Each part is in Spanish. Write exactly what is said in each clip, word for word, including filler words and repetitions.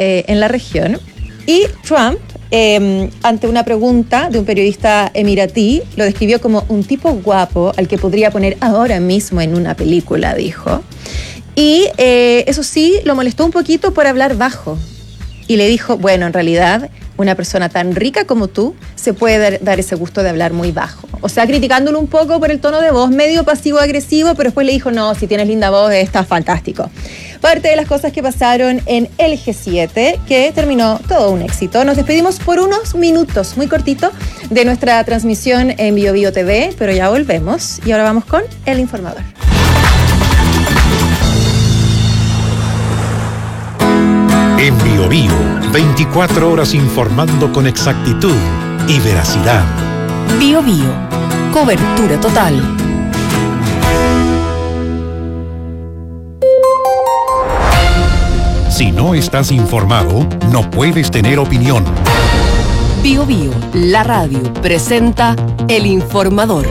eh, en la región. Y Trump, eh, ante una pregunta de un periodista emiratí, lo describió como un tipo guapo al que podría poner ahora mismo en una película, dijo. Y eh, eso sí, lo molestó un poquito por hablar bajo. Y le dijo, bueno, en realidad, una persona tan rica como tú se puede dar, dar ese gusto de hablar muy bajo. O sea, criticándolo un poco por el tono de voz, medio pasivo-agresivo, pero después le dijo, no, si tienes linda voz, está fantástico. Parte de las cosas que pasaron en el G siete, que terminó todo un éxito. Nos despedimos por unos minutos, muy cortito, de nuestra transmisión en Bio Bio T V, pero ya volvemos. Y ahora vamos con El Informador. En Bio Bio, veinticuatro horas informando con exactitud y veracidad. Bio Bio, cobertura total. Si no estás informado, no puedes tener opinión. Bio Bio, la radio, presenta El Informador.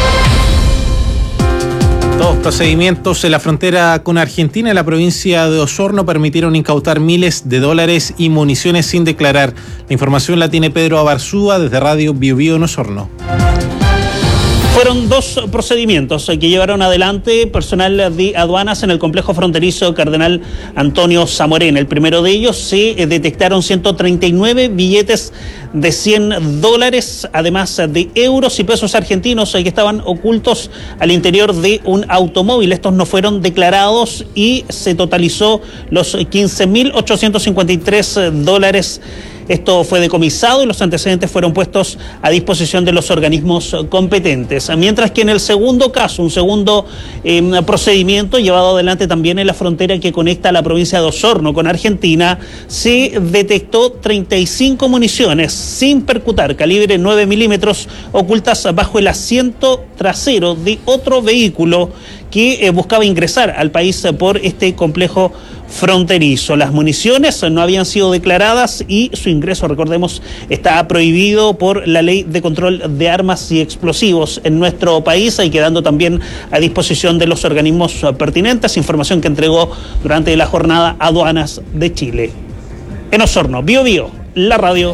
Dos procedimientos en la frontera con Argentina, en la provincia de Osorno, permitieron incautar miles de dólares y municiones sin declarar. La información la tiene Pedro Abarzúa desde Radio Bio Bio en Osorno. Fueron dos procedimientos que llevaron adelante personal de aduanas en el complejo fronterizo Cardenal Antonio Zamorén. El primero de ellos, se detectaron ciento treinta y nueve billetes de cien dólares, además de euros y pesos argentinos que estaban ocultos al interior de un automóvil. Estos no fueron declarados y se totalizó los quince mil ochocientos cincuenta y tres dólares. Esto fue decomisado y los antecedentes fueron puestos a disposición de los organismos competentes. Mientras que en el segundo caso, un segundo eh, procedimiento llevado adelante también en la frontera que conecta a la provincia de Osorno con Argentina, se detectó treinta y cinco municiones sin percutar, calibre nueve milímetros, ocultas bajo el asiento trasero de otro vehículo que eh, buscaba ingresar al país por este complejo fronterizo. Las municiones no habían sido declaradas y su ingreso, recordemos, está prohibido por la Ley de Control de Armas y Explosivos en nuestro país, y quedando también a disposición de los organismos pertinentes, información que entregó durante la jornada Aduanas de Chile. En Osorno, Bio Bio, la radio.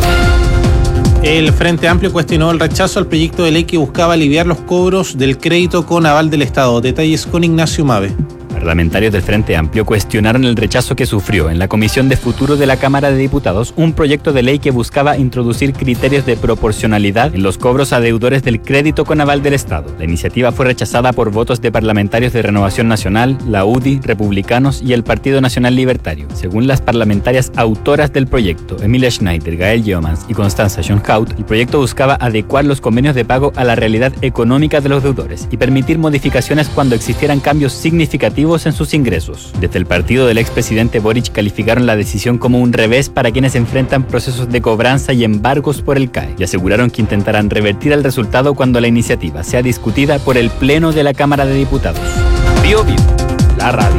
El Frente Amplio cuestionó el rechazo al proyecto de ley que buscaba aliviar los cobros del crédito con aval del Estado. Detalles con Ignacio Mave. Parlamentarios del Frente Amplio cuestionaron el rechazo que sufrió en la Comisión de Futuro de la Cámara de Diputados un proyecto de ley que buscaba introducir criterios de proporcionalidad en los cobros a deudores del crédito con aval del Estado. La iniciativa fue rechazada por votos de parlamentarios de Renovación Nacional, la U D I, Republicanos y el Partido Nacional Libertario. Según las parlamentarias autoras del proyecto, Emilia Schneider, Gael Yeomans y Constanza Schoenhout, el proyecto buscaba adecuar los convenios de pago a la realidad económica de los deudores y permitir modificaciones cuando existieran cambios significativos en sus ingresos. Desde el partido del expresidente Boric calificaron la decisión como un revés para quienes enfrentan procesos de cobranza y embargos por el C A E y aseguraron que intentarán revertir el resultado cuando la iniciativa sea discutida por el Pleno de la Cámara de Diputados. Bio Bio, la radio.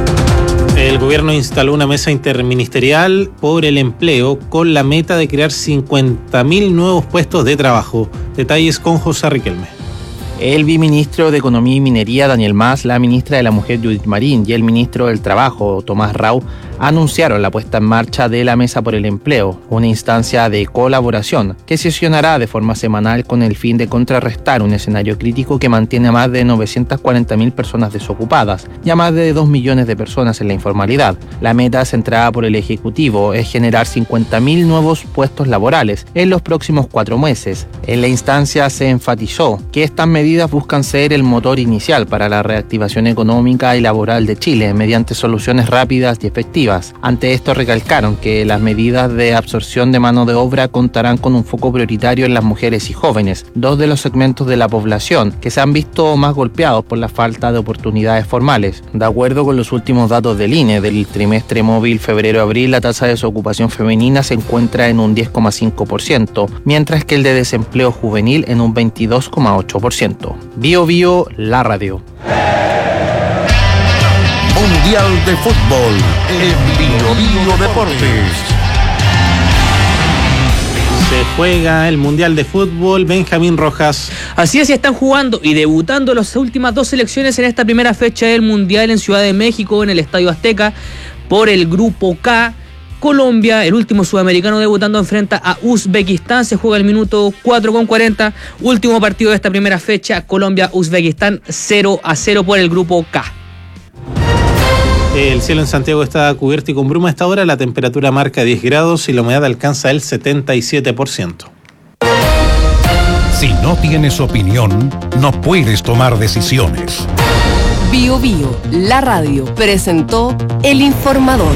El gobierno instaló una mesa interministerial por el empleo con la meta de crear cincuenta mil nuevos puestos de trabajo. Detalles con José Riquelme. El viceministro de Economía y Minería, Daniel Mas, la ministra de la Mujer, Judith Marín, y el ministro del Trabajo, Tomás Rau, anunciaron la puesta en marcha de la Mesa por el Empleo, una instancia de colaboración que sesionará de forma semanal con el fin de contrarrestar un escenario crítico que mantiene a más de novecientas cuarenta mil personas desocupadas y a más de dos millones de personas en la informalidad. La meta centrada por el Ejecutivo es generar cincuenta mil nuevos puestos laborales en los próximos cuatro meses. En la instancia se enfatizó que estas medidas buscan ser el motor inicial para la reactivación económica y laboral de Chile mediante soluciones rápidas y efectivas. Ante esto recalcaron que las medidas de absorción de mano de obra contarán con un foco prioritario en las mujeres y jóvenes, dos de los segmentos de la población que se han visto más golpeados por la falta de oportunidades formales. De acuerdo con los últimos datos del I N E del trimestre móvil febrero-abril, la tasa de desocupación femenina se encuentra en un diez coma cinco por ciento, mientras que el de desempleo juvenil en un veintidós coma ocho por ciento. Bio Bio, la radio. Mundial de Fútbol en Bio Bio Deportes. Se juega el Mundial de Fútbol, Benjamín Rojas. Así es, ya están jugando y debutando las últimas dos selecciones en esta primera fecha del Mundial en Ciudad de México, en el Estadio Azteca, por el Grupo K. Colombia, el último sudamericano debutando, enfrenta a Uzbekistán. Se juega el minuto cuatro con cuarenta. Último partido de esta primera fecha. Colombia-Uzbekistán cero a cero por el grupo K. El cielo en Santiago está cubierto y con bruma a esta hora. La temperatura marca diez grados y la humedad alcanza el setenta y siete por ciento. Si no tienes opinión, no puedes tomar decisiones. Bio Bio, la radio, presentó El Informador.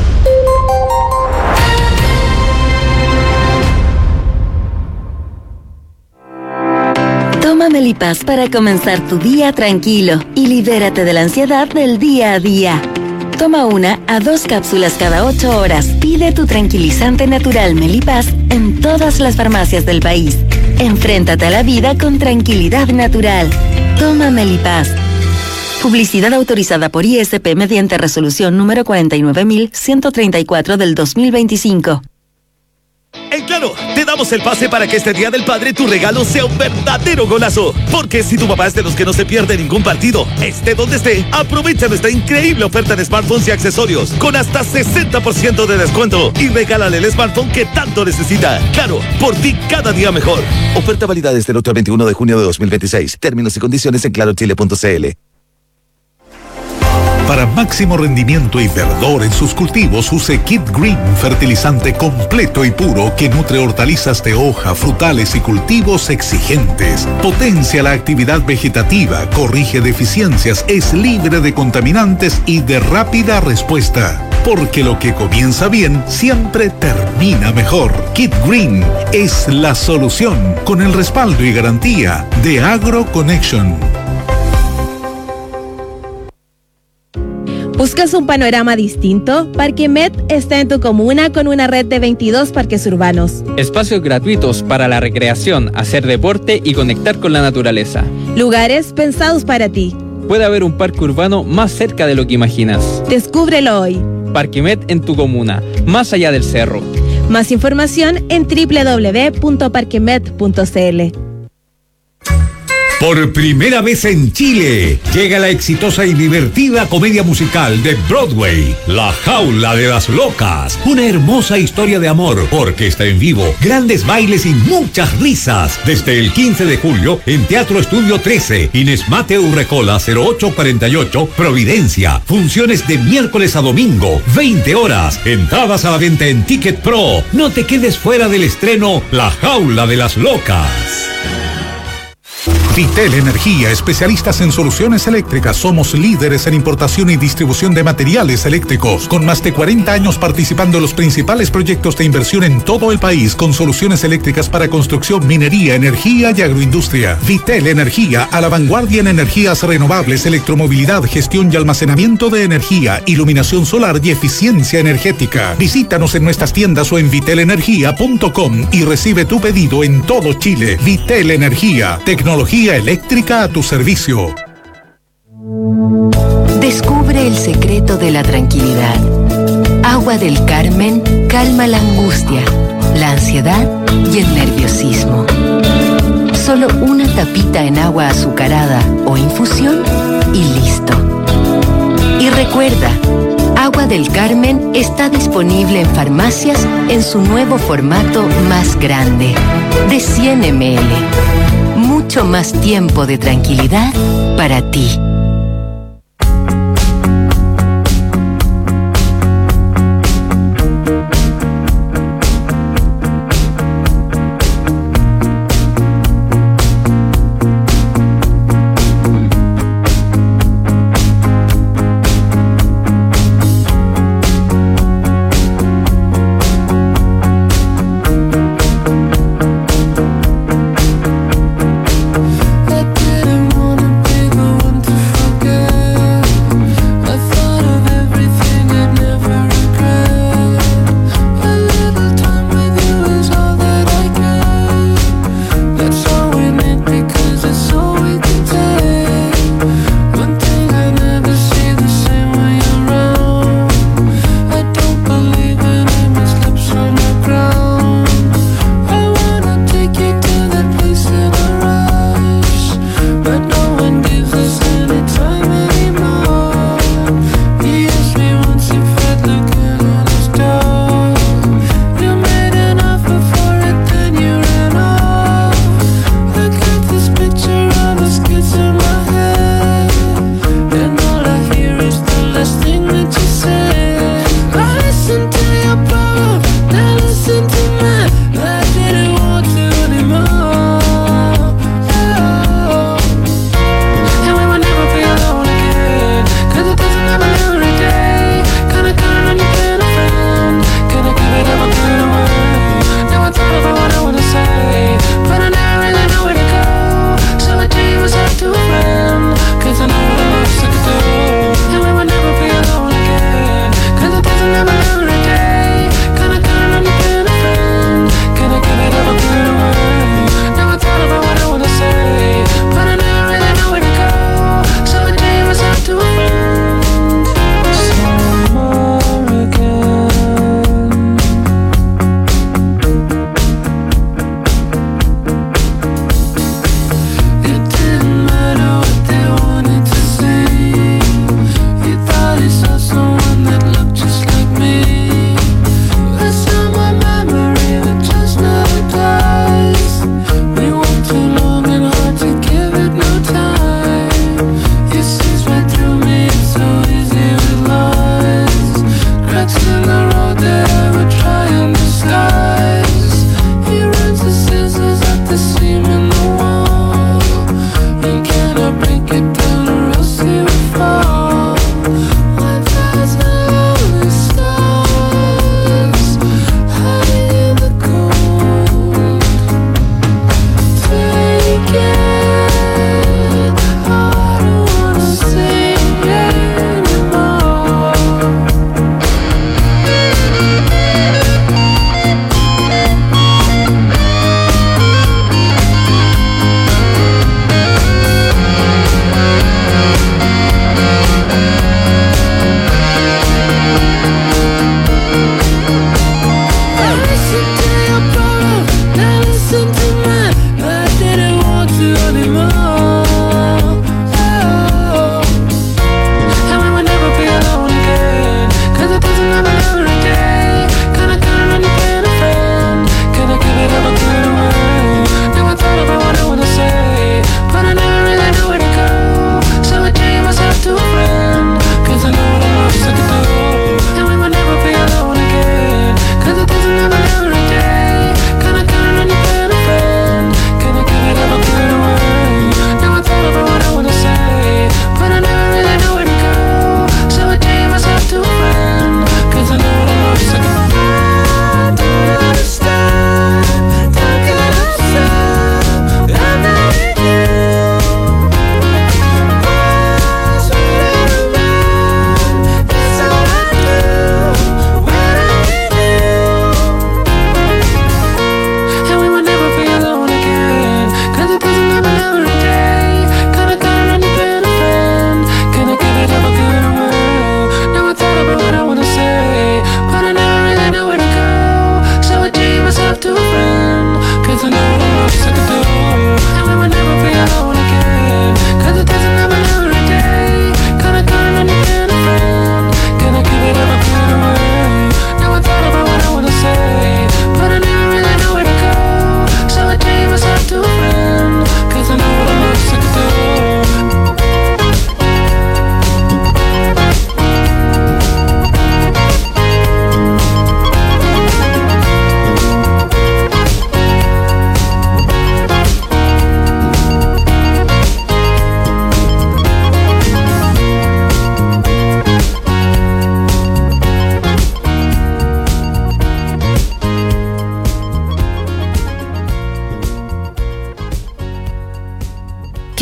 Toma Melipaz para comenzar tu día tranquilo y libérate de la ansiedad del día a día. Toma una a dos cápsulas cada ocho horas. Pide tu tranquilizante natural Melipaz en todas las farmacias del país. Enfréntate a la vida con tranquilidad natural. Toma Melipaz. Publicidad autorizada por I S P mediante resolución número cuarenta y nueve mil ciento treinta y cuatro del dos mil veinticinco. En Claro, te damos el pase para que este Día del Padre tu regalo sea un verdadero golazo. Porque si tu papá es de los que no se pierde ningún partido, esté donde esté, aprovecha nuestra increíble oferta de smartphones y accesorios con hasta sesenta por ciento de descuento y regálale el smartphone que tanto necesita. Claro, por ti cada día mejor. Oferta válida desde el otro veintiuno de junio de dos mil veintiséis. Términos y condiciones en claro chile punto c l. Para máximo rendimiento y verdor en sus cultivos, use Kit Green, fertilizante completo y puro que nutre hortalizas de hoja, frutales y cultivos exigentes. Potencia la actividad vegetativa, corrige deficiencias, es libre de contaminantes y de rápida respuesta. Porque lo que comienza bien siempre termina mejor. Kit Green es la solución con el respaldo y garantía de AgroConnection. ¿Buscas un panorama distinto? Parquemet está en tu comuna con una red de veintidós parques urbanos. Espacios gratuitos para la recreación, hacer deporte y conectar con la naturaleza. Lugares pensados para ti. Puede haber un parque urbano más cerca de lo que imaginas. Descúbrelo hoy. Parquemet en tu comuna, más allá del cerro. Más información en doble u doble u doble u punto parquemet punto c l. Por primera vez en Chile, llega la exitosa y divertida comedia musical de Broadway, La Jaula de las Locas. Una hermosa historia de amor, orquesta en vivo, grandes bailes y muchas risas. Desde el quince de julio en Teatro Estudio trece, Inés Mateo Urrecola cero ocho cuarenta y ocho, Providencia. Funciones de miércoles a domingo, veinte horas. Entradas a la venta en Ticket Pro. No te quedes fuera del estreno La Jaula de las Locas. Vitel Energía, especialistas en soluciones eléctricas. Somos líderes en importación y distribución de materiales eléctricos, con más de cuarenta años participando en los principales proyectos de inversión en todo el país, con soluciones eléctricas para construcción, minería, energía y agroindustria. Vitel Energía, a la vanguardia en energías renovables, electromovilidad, gestión y almacenamiento de energía, iluminación solar y eficiencia energética. Visítanos en nuestras tiendas o en vitel energía punto com y recibe tu pedido en todo Chile. Vitel Energía, tecnología eléctrica a tu servicio. Descubre el secreto de la tranquilidad. Agua del Carmen calma la angustia, la ansiedad y el nerviosismo. Solo una tapita en agua azucarada o infusión y listo. Y recuerda, Agua del Carmen está disponible en farmacias en su nuevo formato más grande, de cien mililitros. Mucho más tiempo de tranquilidad para ti.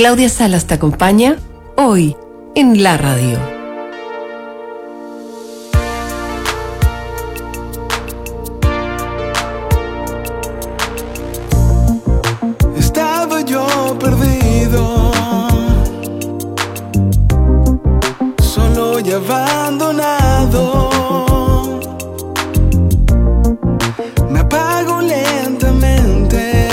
Claudia Salas te acompaña hoy en la radio. Estaba yo perdido, solo y abandonado. Me apago lentamente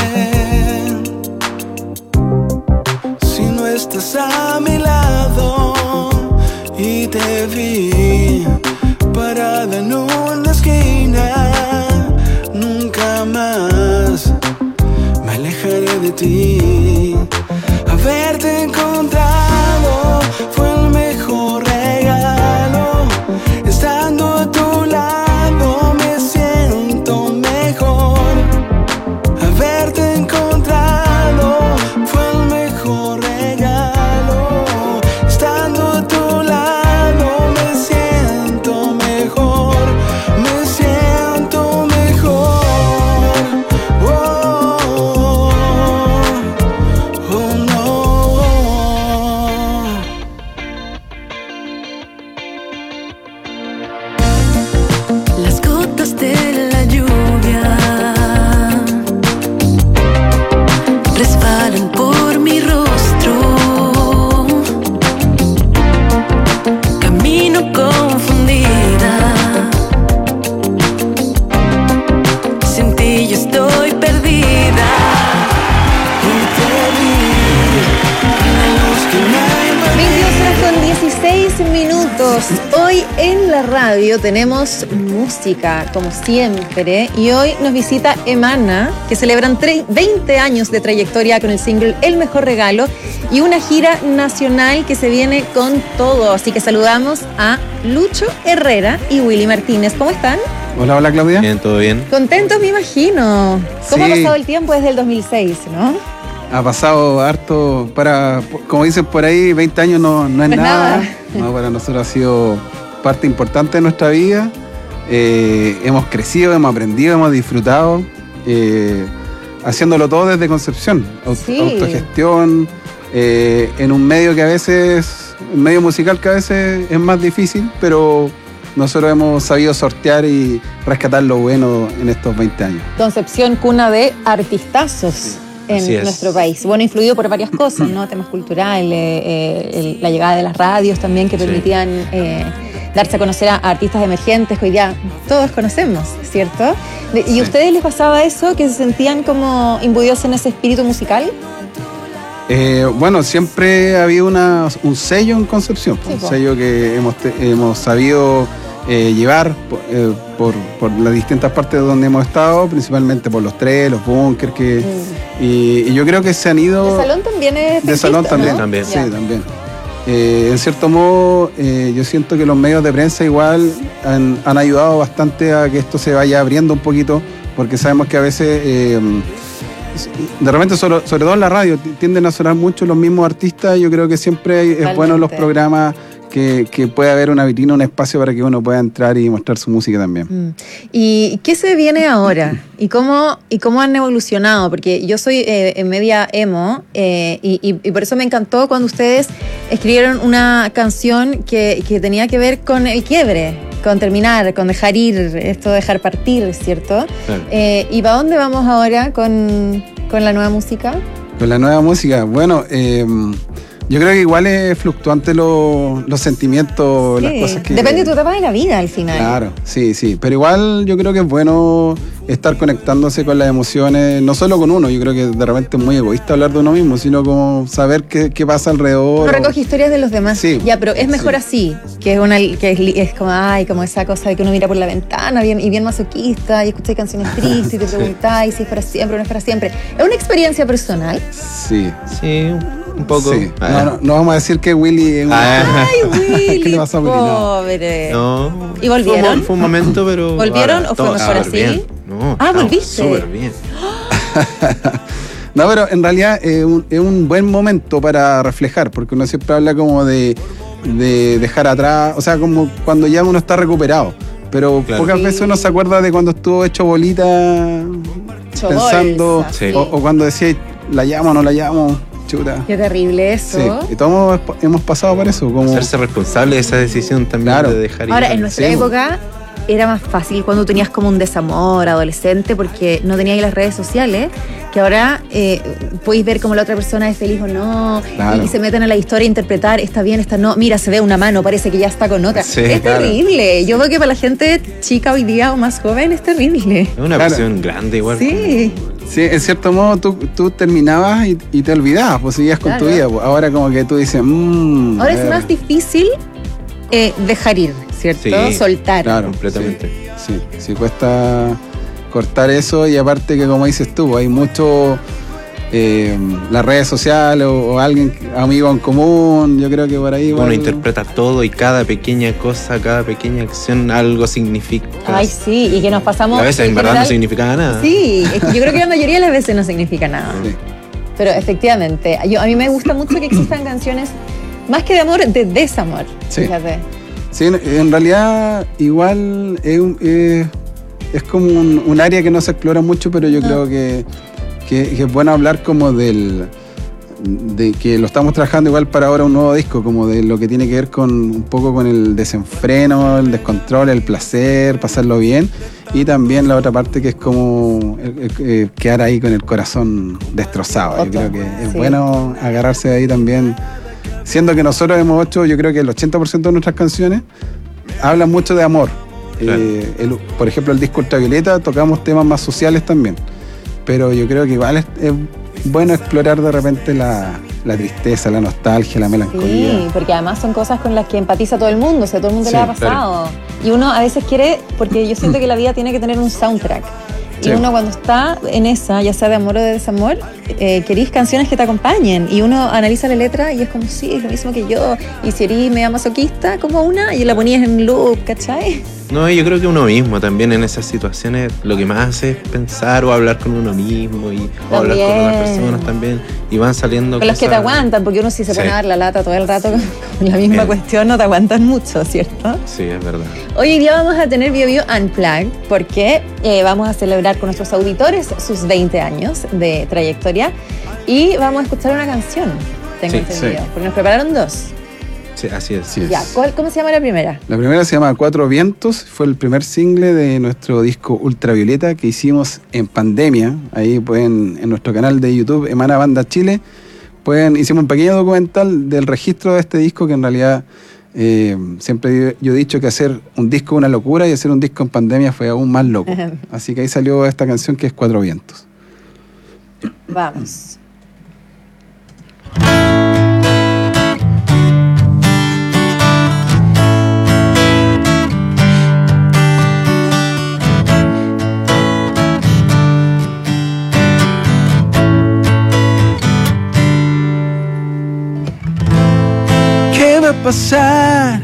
si no estás a mi lado, y te vi parada en una esquina. Nunca más me alejaré de ti. Haberte encontrado fue el mejor regalo. Estando a tu lado me siento mejor. Haberte encontrado fue el mejor regalo. Estando a tu lado me siento mejor. Me siento mejor. Oh, oh no. Las gotas de la lluvia resbalan por mi rostro. Camino confundida. Sin ti yo estoy perdida. Y te vi, la luz que me invadió. veintidós horas con dieciséis minutos. Hoy en la radio tenemos música, como siempre, y hoy nos visita Emana, que celebran veinte años de trayectoria con el single El Mejor Regalo y una gira nacional que se viene con todo. Así que saludamos a Lucho Herrera y Willy Martínez. ¿Cómo están? Hola, hola Claudia. Bien, todo bien. Contentos, me imagino. ¿Cómo Sí. ha pasado el tiempo desde el dos mil seis, no? Ha pasado harto para, como dicen por ahí, veinte años no, no es No es nada. nada. No, para nosotros ha sido parte importante de nuestra vida. Eh, hemos crecido, hemos aprendido, hemos disfrutado, eh, haciéndolo todo desde Concepción. Aut- Sí. Autogestión, eh, en un medio que a veces, un medio musical que a veces es más difícil, pero nosotros hemos sabido sortear y rescatar lo bueno en estos veinte años. Concepción, cuna de artistazos en Así es. nuestro país. Bueno, influido por varias cosas, ¿no? Temas culturales, eh, el- la llegada de las radios también que Sí. permitían eh, darse a conocer a artistas emergentes que hoy ya todos conocemos, ¿cierto? De- ¿Y a ustedes les pasaba eso, que se sentían como imbuidos en ese espíritu musical? Eh, bueno, siempre ha habido una, un sello en Concepción, Sí, un po. sello que hemos, te- hemos sabido eh, llevar po- eh, por, por las distintas partes donde hemos estado, principalmente por los tres, los bunkers, que, y, y yo creo que se han ido... ¿De salón también es De salón festista, también, ¿no? también, sí, Ya. también. Eh, en cierto modo, eh, yo siento que los medios de prensa igual han, han ayudado bastante a que esto se vaya abriendo un poquito, porque sabemos que a veces, eh, de repente, sobre, sobre todo en la radio, t- tienden a sonar mucho los mismos artistas. Yo creo que siempre hay- es bueno los Totalmente. programas que, que pueda haber una vitrina, un espacio para que uno pueda entrar y mostrar su música también. Mm. ¿Y qué se viene ahora? ¿Y cómo, y cómo han evolucionado? Porque yo soy eh, en media emo eh, y, y- y por eso me encantó cuando ustedes escribieron una canción que, que tenía que ver con el quiebre, con terminar, con dejar ir, esto de dejar partir, ¿cierto? Claro. Eh, ¿Y para dónde vamos ahora con, con la nueva música? Con la nueva música, bueno, eh, yo creo que igual es fluctuante lo- los sentimientos, las Sí, cosas que... depende de tu etapa de la vida al final. Claro, sí, sí. Pero igual yo creo que es bueno estar conectándose con las emociones, no solo con uno. Yo creo que de repente es muy egoísta hablar de uno mismo, sino como saber qué, qué pasa alrededor. Uno recoge historias de los demás. Sí. Ya, pero es mejor así, que es una que es, li- es como, ay, como esa cosa de que uno mira por la ventana bien, y bien masoquista y escucha canciones tristes y te preguntáis si es para siempre o no es para siempre. Es una experiencia personal. Sí. Sí, un poco. Sí. Ah. No, no, no vamos a decir que Willy es un... Ah. Ay, Willy, ¿Qué le pasó a Willy? No. pobre. No. ¿Y volvieron? Fue un, fue un momento, pero. ¿Volvieron ahora o fue todo mejor súper así? bien. No, Ah, estamos volviste. Súper bien. No, pero en realidad es un, es un buen momento para reflejar, porque uno siempre habla como de, de dejar atrás, o sea, como cuando ya uno está recuperado. Pero Claro. pocas Sí. veces uno se acuerda de cuando estuvo hecho bolita Hecho pensando, bolsa, sí. o, o cuando decía, la llamo o no la llamo. chuta. Qué terrible eso. Sí, y todos hemos, hemos pasado por eso. Como... Hacerse responsable de esa decisión también, Claro. de dejar ir. Ahora, en nuestra Sí. época era más fácil cuando tenías como un desamor adolescente porque no tenías las redes sociales, que ahora eh, podéis ver cómo la otra persona es feliz o no, Claro. y, y se meten a la historia a interpretar, está bien, está no, mira, se ve una mano, parece que ya está con otra. Sí, es claro. terrible. Yo veo que para la gente chica hoy día o más joven es terrible. Es una Claro. presión grande igual. Sí. Sí, en cierto modo tú, tú terminabas y, y te olvidabas, pues seguías con Claro. tu vida. Pues. Ahora como que tú dices, mmm. Ahora es más difícil eh, dejar ir, ¿cierto? Sí. Soltar. Claro, Completamente. Sí, sí, sí cuesta cortar eso y aparte que como dices tú, hay mucho eh, las redes sociales o, o alguien, amigo en común, yo creo que por ahí Uno igual- interpreta todo y cada pequeña cosa, cada pequeña acción, algo significa. Ay, sí, y que nos pasamos. a veces en verdad no general- significaba nada. Sí, es que yo creo que la mayoría de las veces no significa nada. Sí. Pero efectivamente, yo, a mí me gusta mucho que existan canciones, más que de amor, de desamor. Sí. Fíjate. Sí, en, en realidad igual es, un- es- es como un, un área que no se explora mucho, pero yo No. creo que, que- que es bueno hablar como del de que lo estamos trabajando igual para ahora un nuevo disco, como de lo que tiene que ver con un poco con el desenfreno, el descontrol, el placer, pasarlo bien, y también la otra parte que es como eh, eh, quedar ahí con el corazón destrozado. Yo Otro, creo que es sí. bueno agarrarse de ahí también, siendo que nosotros hemos hecho, yo creo que el ochenta por ciento de nuestras canciones hablan mucho de amor. Claro. Eh, el- por ejemplo, el disco Ultravioleta tocamos temas más sociales también, pero yo creo que igual es, es bueno explorar de repente la, la tristeza, la nostalgia, la melancolía. Sí, porque además son cosas con las que empatiza todo el mundo, o sea, todo el mundo Sí, le ha pasado. Y uno a veces quiere, porque yo siento que la vida tiene que tener un soundtrack. Y Sí. uno cuando está en esa, ya sea de amor o de desamor, eh, querís canciones que te acompañen. Y uno analiza la letra y es como, sí, es lo mismo que yo. Y si eres media masoquista, como una, y la ponías en loop, ¿cachai? No, yo creo que uno mismo también en esas situaciones lo que más hace es pensar o hablar con uno mismo y o hablar con otras También. personas también y van saliendo Con los que te cosas- aguantan, porque uno si se pone Sí. a dar la lata todo el rato con, con la misma Bien. cuestión, no te aguantan mucho, ¿cierto? Sí, es verdad. Hoy en día vamos a tener Bio Bio Unplugged porque eh, vamos a celebrar con nuestros auditores sus veinte años de trayectoria y vamos a escuchar una canción, tengo Sí, entendido, sí. porque nos prepararon dos. Sí, así es. Así es. Ya, ¿cuál- ¿cómo se llama la primera? La primera se llama Cuatro Vientos, fue el primer single de nuestro disco Ultravioleta que hicimos en pandemia. Ahí pueden, en nuestro canal de YouTube, Emana Banda Chile, pueden, hicimos un pequeño documental del registro de este disco que en realidad eh, siempre yo he dicho que hacer un disco es una locura y hacer un disco en pandemia fue aún más loco. Así que ahí salió esta canción que es Cuatro Vientos. Vamos. ¿Qué va a pasar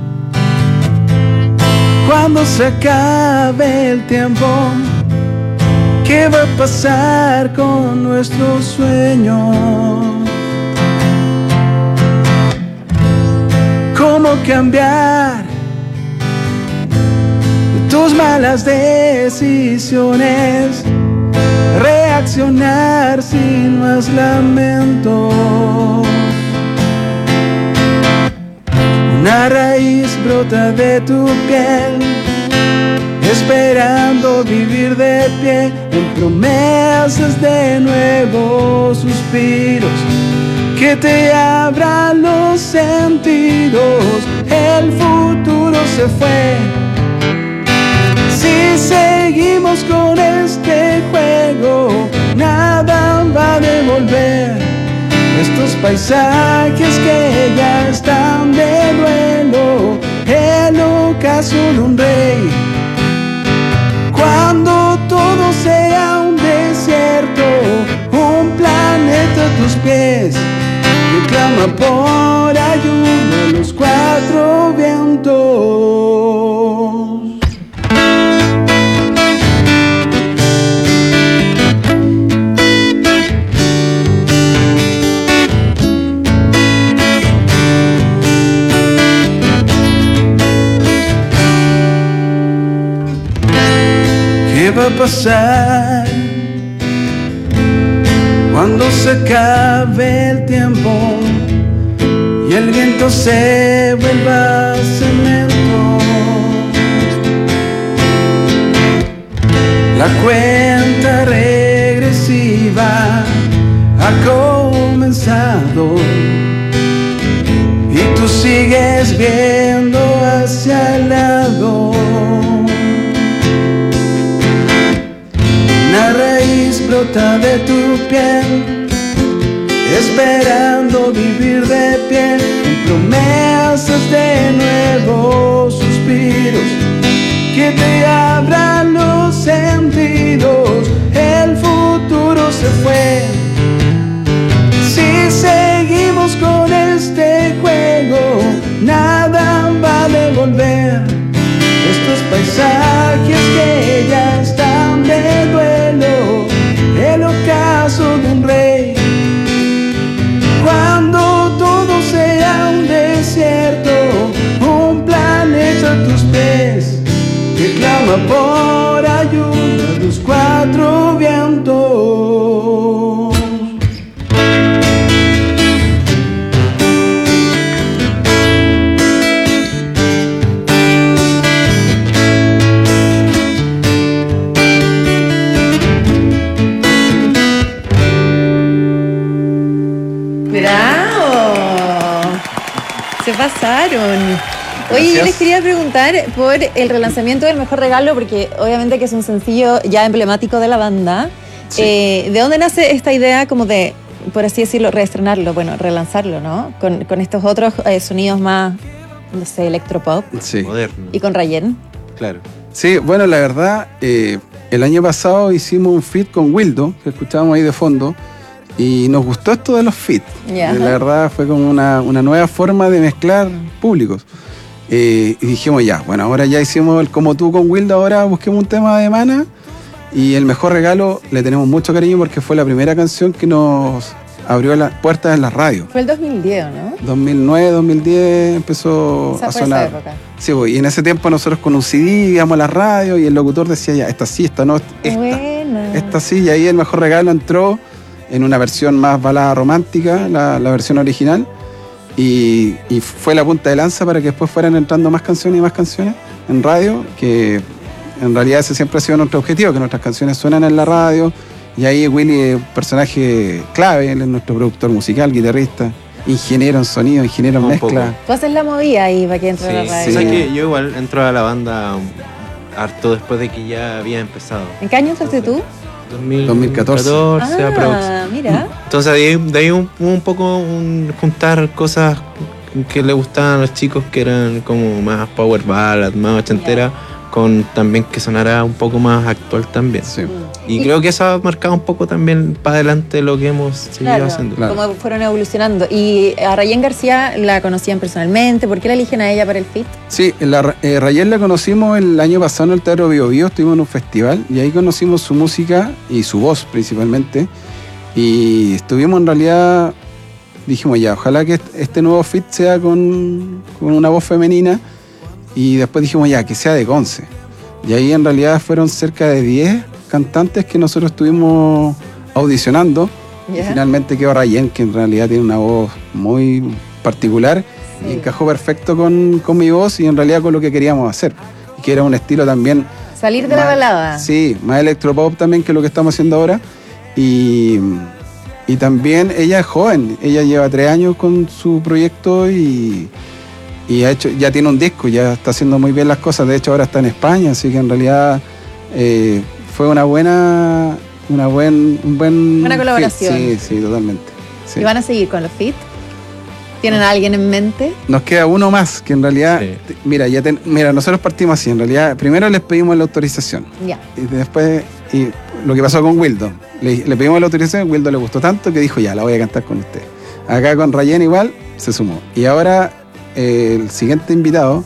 cuando se acabe el tiempo? ¿Qué va a pasar con nuestros sueños? ¿Cómo cambiar tus malas decisiones? Reaccionar sin más lamento. Una raíz brota de tu piel, esperando vivir de pie en promesas de nuevos suspiros que te abran los sentidos. El futuro se fue. Si seguimos con este juego, nada va a devolver estos paisajes que ya están de duelo. El ocaso de un rey, cuando todo sea un desierto, un planeta a tus pies que clama por ayuda a los cuatro vientos. ¿Qué va a pasar Cuando se acabe el tiempo y el viento se vuelva cemento, la cuenta regresiva ha comenzado y tú sigues viendo hacia el lado. Una raíz brota de tu piel, esperando vivir de pie, con promesas de nuevos suspiros que te abran los sentidos. El futuro se fue. Si seguimos con este juego, nada va a devolver estos paisajes que ya están de duelo. El ocaso de un rey, cuando todo sea un desierto, un planeta a tus pies que clama por ayuda a los cuatro vientos. Se pasaron. Oye, Gracias. yo les quería preguntar por el relanzamiento del Mejor Regalo, porque obviamente que es un sencillo ya emblemático de la banda. Sí. Eh, ¿De dónde nace esta idea como de, por así decirlo, reestrenarlo, bueno, relanzarlo, ¿no? Con, con estos otros eh, sonidos más, no sé, electropop. Sí. Moderno. Y con Rayen. Claro. Sí, bueno, la verdad, eh, el año pasado hicimos un feat con Wildo, que escuchábamos ahí de fondo, y nos gustó esto de los feats. Ya. La verdad fue como una, una nueva forma de mezclar públicos. Eh, y dijimos ya, bueno, ahora ya hicimos el Como Tú con Wildo, ahora busquemos un tema de Mana. Y El Mejor Regalo le tenemos mucho cariño porque fue la primera canción que nos abrió las puertas en la radio. Fue el dos mil diez, ¿no? dos mil nueve, dos mil diez empezó Esa a fue sonar. esa época. Sí, pues, y en ese tiempo nosotros con un C D íbamos a la radio y el locutor decía ya, esta sí, esta no, esta, Buena. esta sí, y ahí El Mejor Regalo entró en una versión más balada romántica, la, la versión original, y, y fue la punta de lanza para que después fueran entrando más canciones y más canciones en radio, que en realidad ese siempre ha sido nuestro objetivo, que nuestras canciones suenan en la radio, y ahí Willy es un personaje clave, él es nuestro productor musical, guitarrista, ingeniero en sonido, ingeniero en Un mezcla. Tú haces la movida ahí para que entre Sí, la radio. o sea que yo igual entro a la banda harto después de que ya había empezado. ¿En qué año entraste tú? dos mil dos mil catorce. aprox. Ah, mira. Entonces de ahí, de ahí un, un poco un, juntar cosas que le gustaban a los chicos que eran como más power ballad, más ochentera, con también que sonara un poco más actual también. Sí. Y, Y- creo que eso ha marcado un poco también para adelante lo que hemos seguido Claro, haciendo. cómo fueron evolucionando. Y a Rayen García la conocían personalmente. ¿Por qué la eligen a ella para el feat? Sí, la, eh, Rayen la conocimos el año pasado en el Teatro Bio Bio, estuvimos en un festival y ahí conocimos su música y su voz principalmente. Y estuvimos en realidad, dijimos ya, ojalá que este- este nuevo feat sea con, con una voz femenina. Y después dijimos ya, que sea de Conce. Y ahí en realidad fueron cerca de diez cantantes que nosotros estuvimos audicionando. Ya. Y finalmente quedó Rayen, que en realidad tiene una voz muy particular y encajó perfecto con, con mi voz y en realidad con lo que queríamos hacer. Y que era un estilo también, Salir de la Más- balada. sí, más electropop también que lo que estamos haciendo ahora. Y, y también ella es joven, ella lleva tres años con su proyecto y, y ha hecho, ya tiene un disco, ya está haciendo muy bien las cosas. De hecho ahora está en España, así que en realidad eh, fue una buena, una buen, un buen Buena colaboración. fit. Sí, sí, totalmente. Sí. ¿Y van a seguir con los feat? ¿Tienen a alguien en mente? Nos queda uno más, que en realidad, te- mira, ya ten- mira, nosotros partimos así, en realidad, primero les pedimos la autorización. Ya. Y después, y lo que pasó con Wildo, le, le pedimos la autorización, Wildo le gustó tanto que dijo, ya, la voy a cantar con usted. Acá con Rayen igual, se sumó. Y ahora, eh, el siguiente invitado,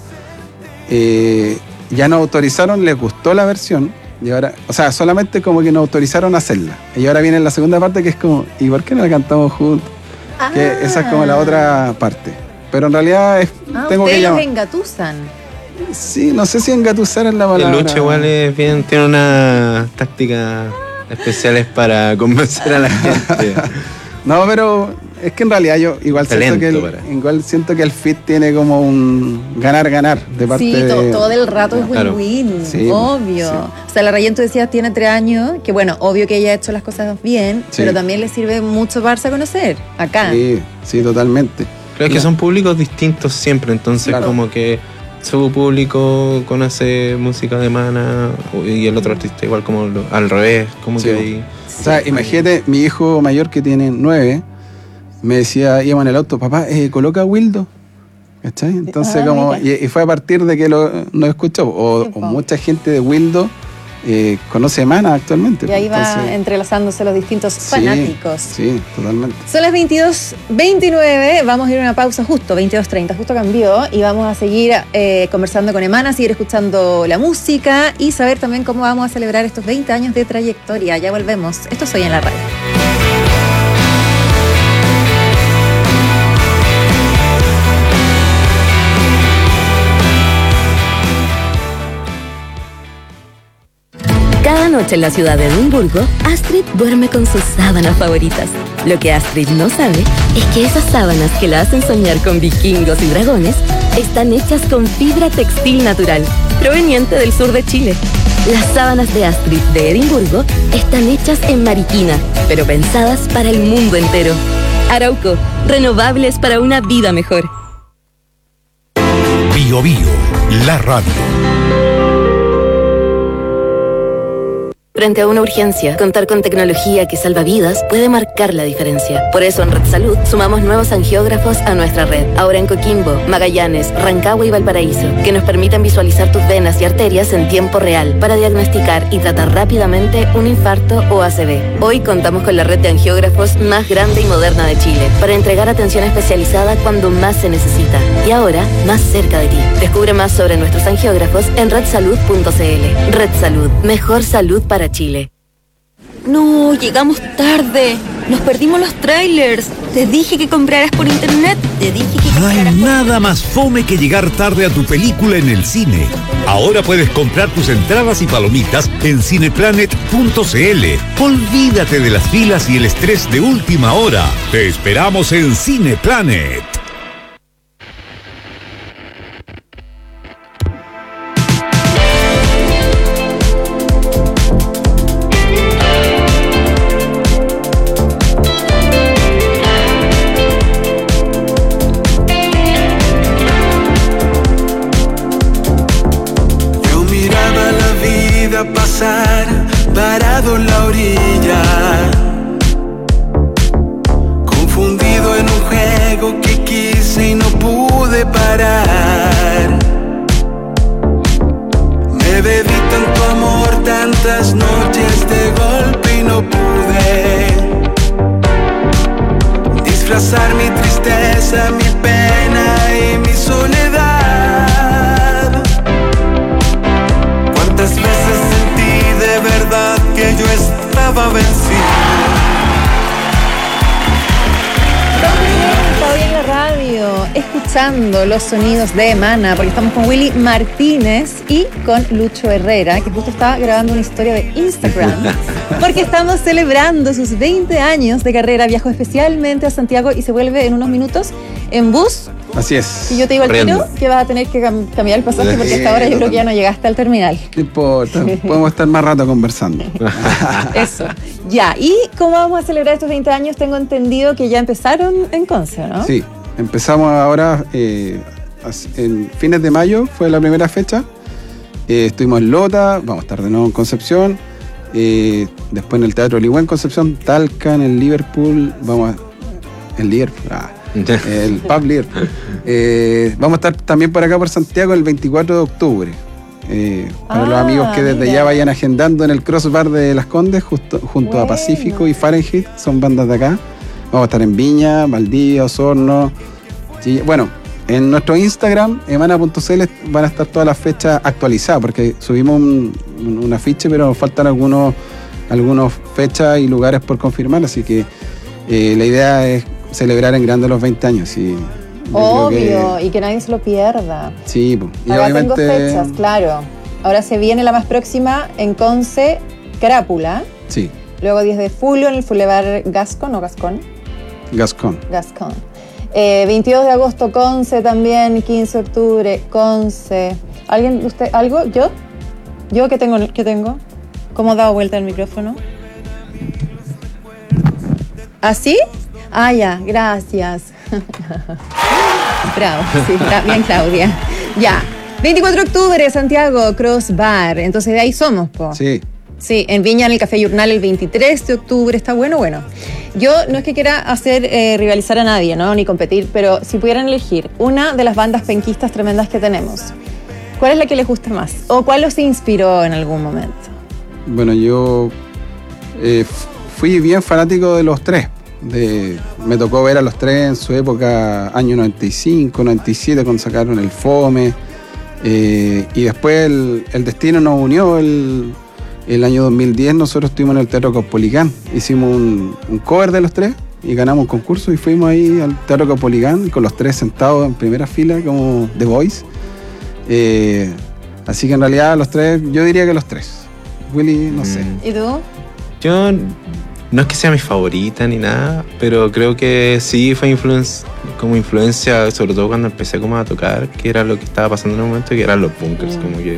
eh, ya nos autorizaron, les gustó la versión, y ahora, o sea, solamente como que nos autorizaron a hacerla. Y ahora viene la segunda parte que es como, ¿y por qué no la cantamos juntos? Que esa es como la otra parte. Pero en realidad es, Ah, tengo que ustedes los llamar. engatusan. Sí, no sé si engatusar es la El palabra. Lucho igual es bien, tiene una táctica especiales para convencer a la gente. No, pero es que en realidad yo igual siento que, el, para. igual siento que el fit tiene como un ganar-ganar de parte sí, de... todo, todo el rato es Claro. win-win, Sí, obvio. sí. O sea, la Rayen, tú decías, tiene tres años, que bueno, obvio que ella ha hecho las cosas bien, Sí. pero también le sirve mucho para darse a conocer, acá. Sí, sí, totalmente. Creo que son públicos distintos siempre, entonces Claro. como que su público conoce música de Mana y el otro artista igual como lo- al revés, como Sí. que ahí... O sea, imagínate, mi hijo mayor que tiene nueve, me decía, íbamos en el auto, papá, eh, coloca Wildo. ¿Cachai? Entonces, Ah, como, mira. y, y fue a partir de que lo, nos escuchó. O, Sí, o po. mucha gente de Wildo eh, conoce Mana actualmente. Y ahí va Entonces, entrelazándose los distintos sí, fanáticos. Sí, totalmente. Son las veintidós veintinueve, vamos a ir a una pausa justo, veintidós treinta, justo cambió, y vamos a seguir eh, conversando con Emana, seguir escuchando la música y saber también cómo vamos a celebrar estos veinte años de trayectoria. Ya volvemos. Esto es Hoy en la Radio. Cada noche en la ciudad de Edimburgo, Astrid duerme con sus sábanas favoritas. Lo que Astrid no sabe es que esas sábanas que la hacen soñar con vikingos y dragones están hechas con fibra textil natural, proveniente del sur de Chile. Las sábanas de Astrid de Edimburgo están hechas en Mariquina, pero pensadas para el mundo entero. Arauco, renovables para una vida mejor. Bio Bio, la radio. Frente a una urgencia, contar con tecnología que salva vidas puede marcar la diferencia. Por eso en Red Salud sumamos nuevos angiógrafos a nuestra red. Ahora en Coquimbo, Magallanes, Rancagua y Valparaíso, que nos permiten visualizar tus venas y arterias en tiempo real para diagnosticar y tratar rápidamente un infarto o A C V. Hoy contamos con la red de angiógrafos más grande y moderna de Chile para entregar atención especializada cuando más se necesita. Y ahora, más cerca de ti. Descubre más sobre nuestros angiógrafos en red salud punto c l. Red Salud, mejor salud para Chile. No, llegamos tarde. Nos perdimos los trailers. Te dije que compraras por internet. Te dije que No hay nada más fome que llegar tarde a tu película en el cine. Ahora puedes comprar tus entradas y palomitas en cineplanet punto c l. Olvídate de las filas y el estrés de última hora. Te esperamos en Cineplanet. Yo miraba la vida pasar, parado en la orilla, confundido en un juego que quise y no pude parar. Me bebí tanto amor, tantas noches de golpe y no pude disfrazar mi tristeza, mi pena y mi soledad. ¿Cuántas veces sentí de verdad que yo estaba vencido? Está hoy en la radio, escuchando los sonidos de Emana, porque estamos con Willy Martínez y con Lucho Herrera, que justo está grabando una historia de Instagram, porque estamos celebrando sus veinte años de carrera. Viajó especialmente a Santiago y se vuelve en unos minutos en bus. Así es. Y yo te digo al tiro que vas a tener que cam- cambiar el pasaje, porque hasta ahora yo creo que ya no llegaste al terminal. No importa, podemos estar más rato conversando. Eso. Ya, ¿y cómo vamos a celebrar estos veinte años? Tengo entendido que ya empezaron en Conce, ¿no? Sí, empezamos ahora eh, en fines de mayo, fue la primera fecha. Eh, estuvimos en Lota, vamos a estar de nuevo en Concepción. Eh, después en el Teatro Ligüen en Concepción, Talca, en el Liverpool, vamos a, el Liverpool, ah, el Pub Liverpool. Eh, vamos a estar también por acá por Santiago el veinticuatro de octubre. Eh, para Ah, los amigos que desde mira. ya vayan agendando en el Crossbar de Las Condes, justo, junto a Pacífico y Fahrenheit, son bandas de acá. Vamos a estar en Viña, Valdivia, Osorno. Chilla- Bueno, en nuestro Instagram, emana punto c l, van a estar todas las fechas actualizadas, porque subimos un, un, un afiche, pero nos faltan algunos, algunos fechas y lugares por confirmar, así que eh, la idea es celebrar en grande los veinte años. Y yo creo que- Obvio, y que nadie se lo pierda. sí, pues, y Acá tengo obviamente. fechas, claro. Ahora se viene la más próxima en Conce, Crápula. Sí. Luego diez de julio en el Boulevard Gascón o Gascón. Gascón. Gascón. Eh, veintidós de agosto Conce también, quince de octubre Conce. ¿Alguien, usted, algo? ¿Yo? ¿Yo qué tengo? ¿Qué tengo? ¿Cómo he dado vuelta el micrófono? ¿Así? Ah, ya, gracias. Bravo, sí, está bien, Claudia. Ya. veinticuatro de octubre, Santiago, Crossbar. Entonces de ahí somos, po. Sí. Sí, en Viña, en el Café Journal, el veintitrés de octubre. Está bueno, bueno. Yo no es que quiera hacer eh, rivalizar a nadie, ¿no? Ni competir, pero si pudieran elegir una de las bandas penquistas tremendas que tenemos, ¿cuál es la que les gusta más? ¿O cuál los inspiró en algún momento? Bueno, yo eh, fui bien fanático de los tres. De, me tocó ver a los tres en su época, año noventa y cinco, noventa y siete, cuando sacaron el Fome. Eh, y después el, el destino nos unió. El, el año dos mil diez nosotros estuvimos en el Teatro Caupolicán. Hicimos un, un cover de los tres y ganamos un concurso y fuimos ahí al Teatro Caupolicán con los tres sentados en primera fila como The Voice. Eh, así que en realidad los tres, yo diría que los tres. Willy, no mm. sé. ¿Y tú? Yo no es que sea mi favorita ni nada, pero creo que sí fue influencia, como influencia, sobre todo cuando empecé como a tocar, que era lo que estaba pasando en el momento, que eran los bunkers, mm. como que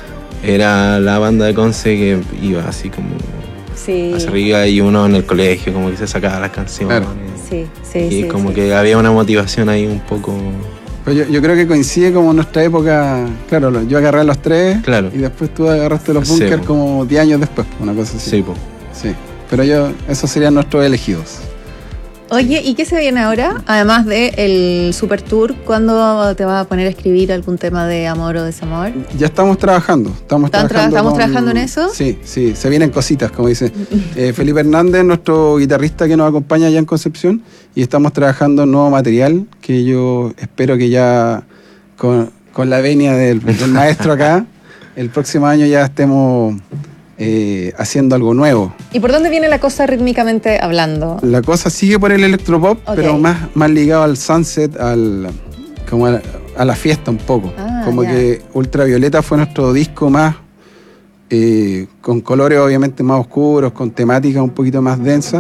era la banda de Conce que iba así como sí. hacia arriba y uno en el colegio como que se sacaba las canciones. Claro. Sí, sí, y sí, como sí. que había una motivación ahí un poco... Pues yo, yo creo que coincide como en nuestra época, claro, yo agarré a los tres claro. y después tú agarraste los bunkers sí, como diez años después, una cosa así. Sí, po. Sí, pero yo, esos serían nuestros elegidos. Oye, ¿y qué se viene ahora? Además del Super Tour, ¿cuándo te vas a poner a escribir algún tema de amor o desamor? Ya estamos trabajando. Estamos, trabajando, tra- ¿estamos con, trabajando en eso? Sí, sí, se vienen cositas, como dice. eh, Felipe Hernández, nuestro guitarrista que nos acompaña allá en Concepción, y estamos trabajando en nuevo material que yo espero que ya con, con la venia del, del maestro acá, el próximo año ya estemos... Eh, haciendo algo nuevo. ¿Y por dónde viene la cosa rítmicamente hablando? La cosa sigue por el electropop, okay. pero más, más ligado al sunset, al como a la, a la fiesta un poco. Ah, como ya. que Ultravioleta fue nuestro disco más eh, con colores obviamente más oscuros, con temática un poquito más densa,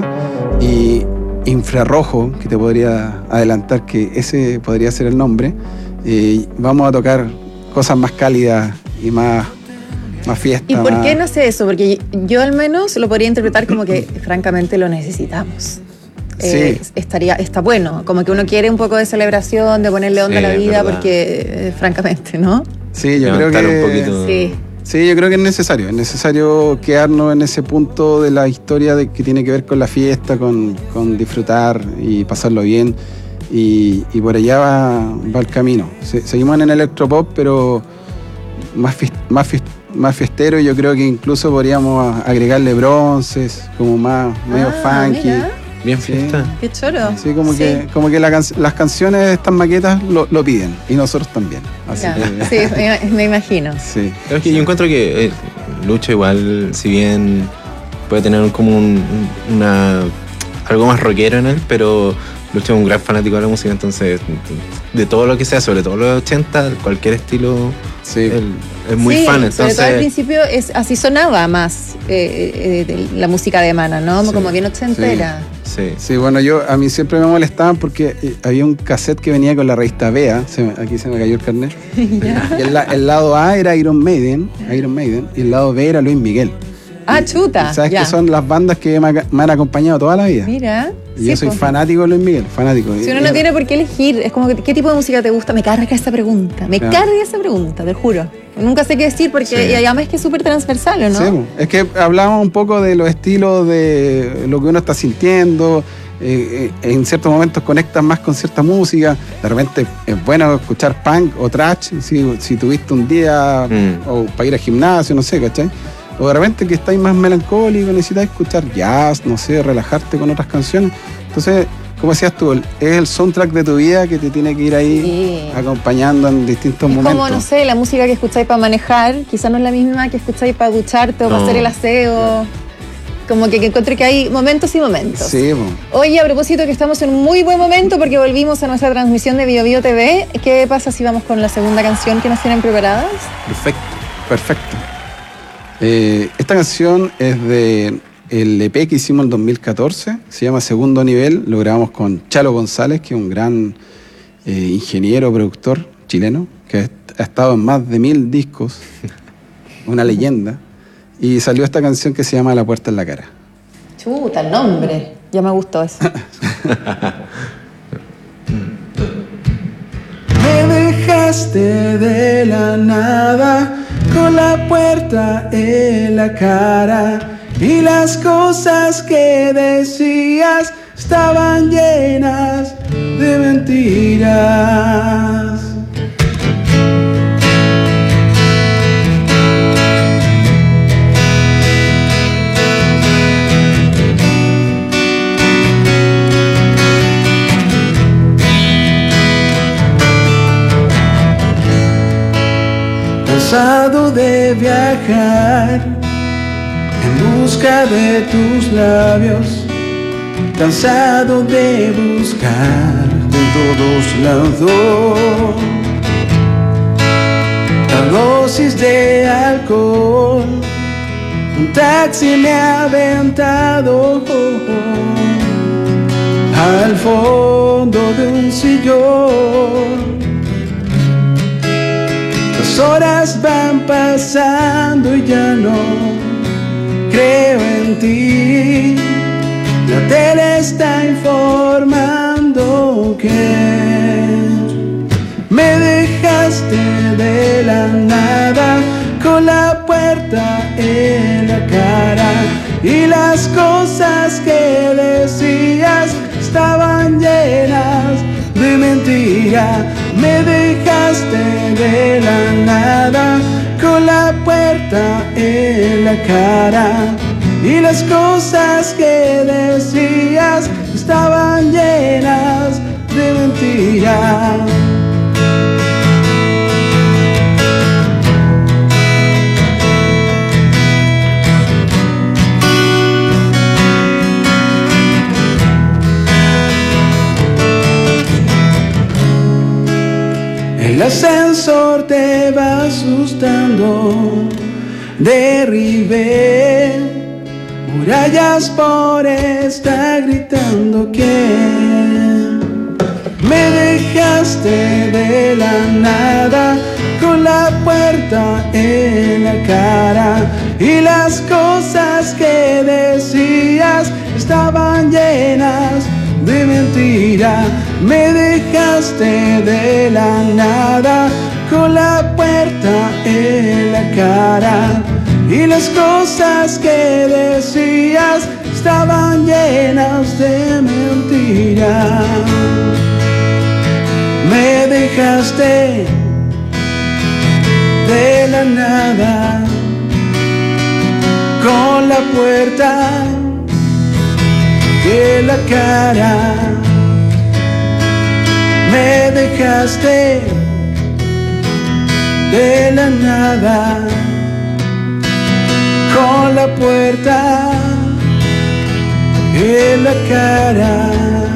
y Infrarrojo, que te podría adelantar que ese podría ser el nombre. Eh, vamos a tocar cosas más cálidas y más más fiesta. ¿Y por más... qué no sé eso? Porque yo al menos lo podría interpretar como que francamente lo necesitamos. Sí. Eh, estaría, está bueno, como que uno quiere un poco de celebración, de ponerle onda Sí, a la vida, verdad. porque eh, francamente, ¿no? Sí, yo creo Levantar que... un poquito. Sí. Sí, yo creo que es necesario, es necesario quedarnos en ese punto de la historia de que tiene que ver con la fiesta, con, con disfrutar y pasarlo bien, y, y por allá va, va el camino. Se, seguimos en el electropop, pero más, fiest, más, fiest, más fiestero, y yo creo que incluso podríamos agregarle bronces, como más medio Ah, funky. mira. Bien fiesta. Qué choro. Sí, como Sí. que, como que la can, las canciones de estas maquetas lo, lo piden, y nosotros también. Así Ya. que, Sí, me, me imagino. sí. Creo que yo encuentro que eh, Lucho igual, si bien puede tener un- como un, un- una algo más rockero en él, pero Lucho es un gran fanático de la música, entonces de todo lo que sea, sobre todo los ochenta, cualquier estilo, Sí. él es muy Sí, fan, sobre todo al entonces principio es, así sonaba más eh, eh, de la música de Mana, ¿no? Sí. Como bien ochentera. sí. Sí, bueno, yo a mí siempre me molestaban porque eh, había un cassette que venía con la revista Bea, se me- aquí se me cayó el carnet, y el, la- el lado A era Iron Maiden, Iron Maiden, y el lado B era Luis Miguel. Ah, chuta. ¿Sabes ya. que son las bandas que me, ha- me han acompañado toda la vida? Mira. Y sí, yo soy pues. fanático de Luis Miguel, fanático. Si uno no tiene por qué elegir, es como que, ¿qué tipo de música te gusta? Me carga esa pregunta, me Claro. carga esa pregunta, te juro. Nunca sé qué decir porque Sí. y además es que es súper transversal, ¿o no? Sí, po. Es que hablamos un poco de los estilos, de lo que uno está sintiendo. eh, eh, en ciertos momentos conectas más con cierta música. De repente es bueno escuchar punk o trash, si, si tuviste un día Mm. o para ir al gimnasio, no sé, ¿cachai? O de repente que estáis más melancólico, necesitas escuchar jazz, no sé, relajarte con otras canciones. Entonces, como decías tú, es el soundtrack de tu vida que te tiene que ir ahí Sí. acompañando en distintos Es momentos. como, no sé, la música que escucháis para manejar, quizás no es la misma que escucháis para ducharte o para No. hacer el aseo. Como que, que encuentro que hay momentos y momentos. Sí, po. Oye, a propósito que estamos en un muy buen momento porque volvimos a nuestra transmisión de Bio Bio T V, ¿qué pasa si vamos con la segunda canción que nos tienen preparadas? Perfecto. Perfecto. Eh, esta canción es de el E P que hicimos en el dos mil catorce, se llama Segundo Nivel, lo grabamos con Chalo González, que es un gran eh, ingeniero, productor chileno, que ha estado en más de mil discos, una leyenda, y salió esta canción que se llama La Puerta en la Cara. Chuta, el nombre. Ya me gustó eso. Me dejaste de la nada con la puerta en la cara y las cosas que decías estaban llenas de mentiras. Cansado de viajar en busca de tus labios, cansado de buscar de todos lados la dosis de alcohol, un taxi me ha aventado al fondo de un sillón. Las horas van pasando y ya no creo en ti. La tele está informando que me dejaste de la nada con la puerta en la cara y las cosas que decías estaban llenas de mentira. Me dejaste de la nada con la puerta en la cara y las cosas que decías estaban llenas de mentira. El ascensor te va asustando, derribé murallas por estar gritando que me dejaste de la nada con la puerta en la cara y las cosas que decías estaban llenas de mentira. Me dejaste de la nada con la puerta en la cara y las cosas que decías estaban llenas de mentira. Me dejaste de la nada con la puerta en la cara. Me dejaste de la nada con la puerta en la cara.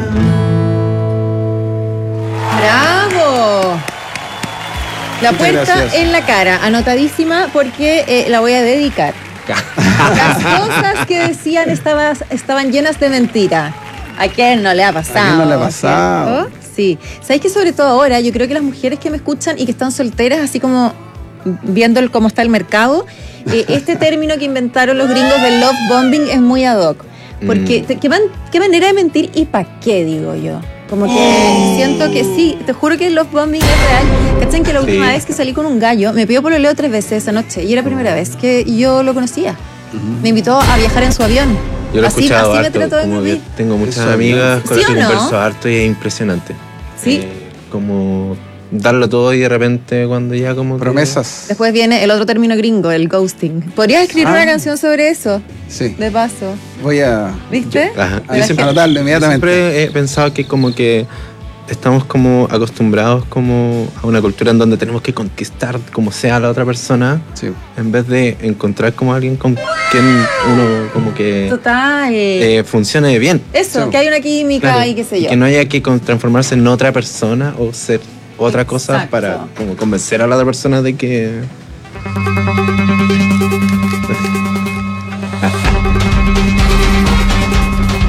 ¡Bravo! La Muchas puerta gracias. en la cara, anotadísima porque eh, la voy a dedicar. Las cosas que decían estabas- estaban llenas de mentira. ¿A quién no le ha pasado? ¿A quién no le ha pasado? ¿Cierto? Sí. ¿Sabéis que sobre todo ahora, yo creo que las mujeres que me escuchan y que están solteras, así como viendo el- cómo está el mercado, eh, este término que inventaron los gringos del love bombing es muy ad hoc. Porque, te- ¿qué, man- qué manera de mentir y para qué, digo yo? Como que siento que sí, te juro que el love bombing es real. ¿Cachan que la última Sí. vez que salí con un gallo, me pidió pololeo tres veces esa noche y era la primera vez que yo lo conocía? Me invitó a viajar en su avión. Yo lo he así, escuchado así me harto, trató de como que mí. tengo muchas Eso, amigas con ¿sí las que o no? converso harto y es impresionante. Sí. Eh, como darlo todo y de repente cuando ya como que- Promesas. Después viene el otro término gringo, el ghosting. ¿Podrías escribir Ah. una canción sobre eso? Sí. De paso. Voy a ¿Viste? Ajá. De la Yo siempre, anotarlo yo inmediatamente. siempre he pensado que como que estamos como acostumbrados como a una cultura en donde tenemos que conquistar como sea a la otra persona, Sí. en vez de encontrar como alguien con quien uno como que Total. eh, funcione bien. Eso, sí. que hay una química Claro, y qué sé y yo. que no haya que con- transformarse en otra persona o ser otra cosa Exacto. para como convencer a la otra persona de que...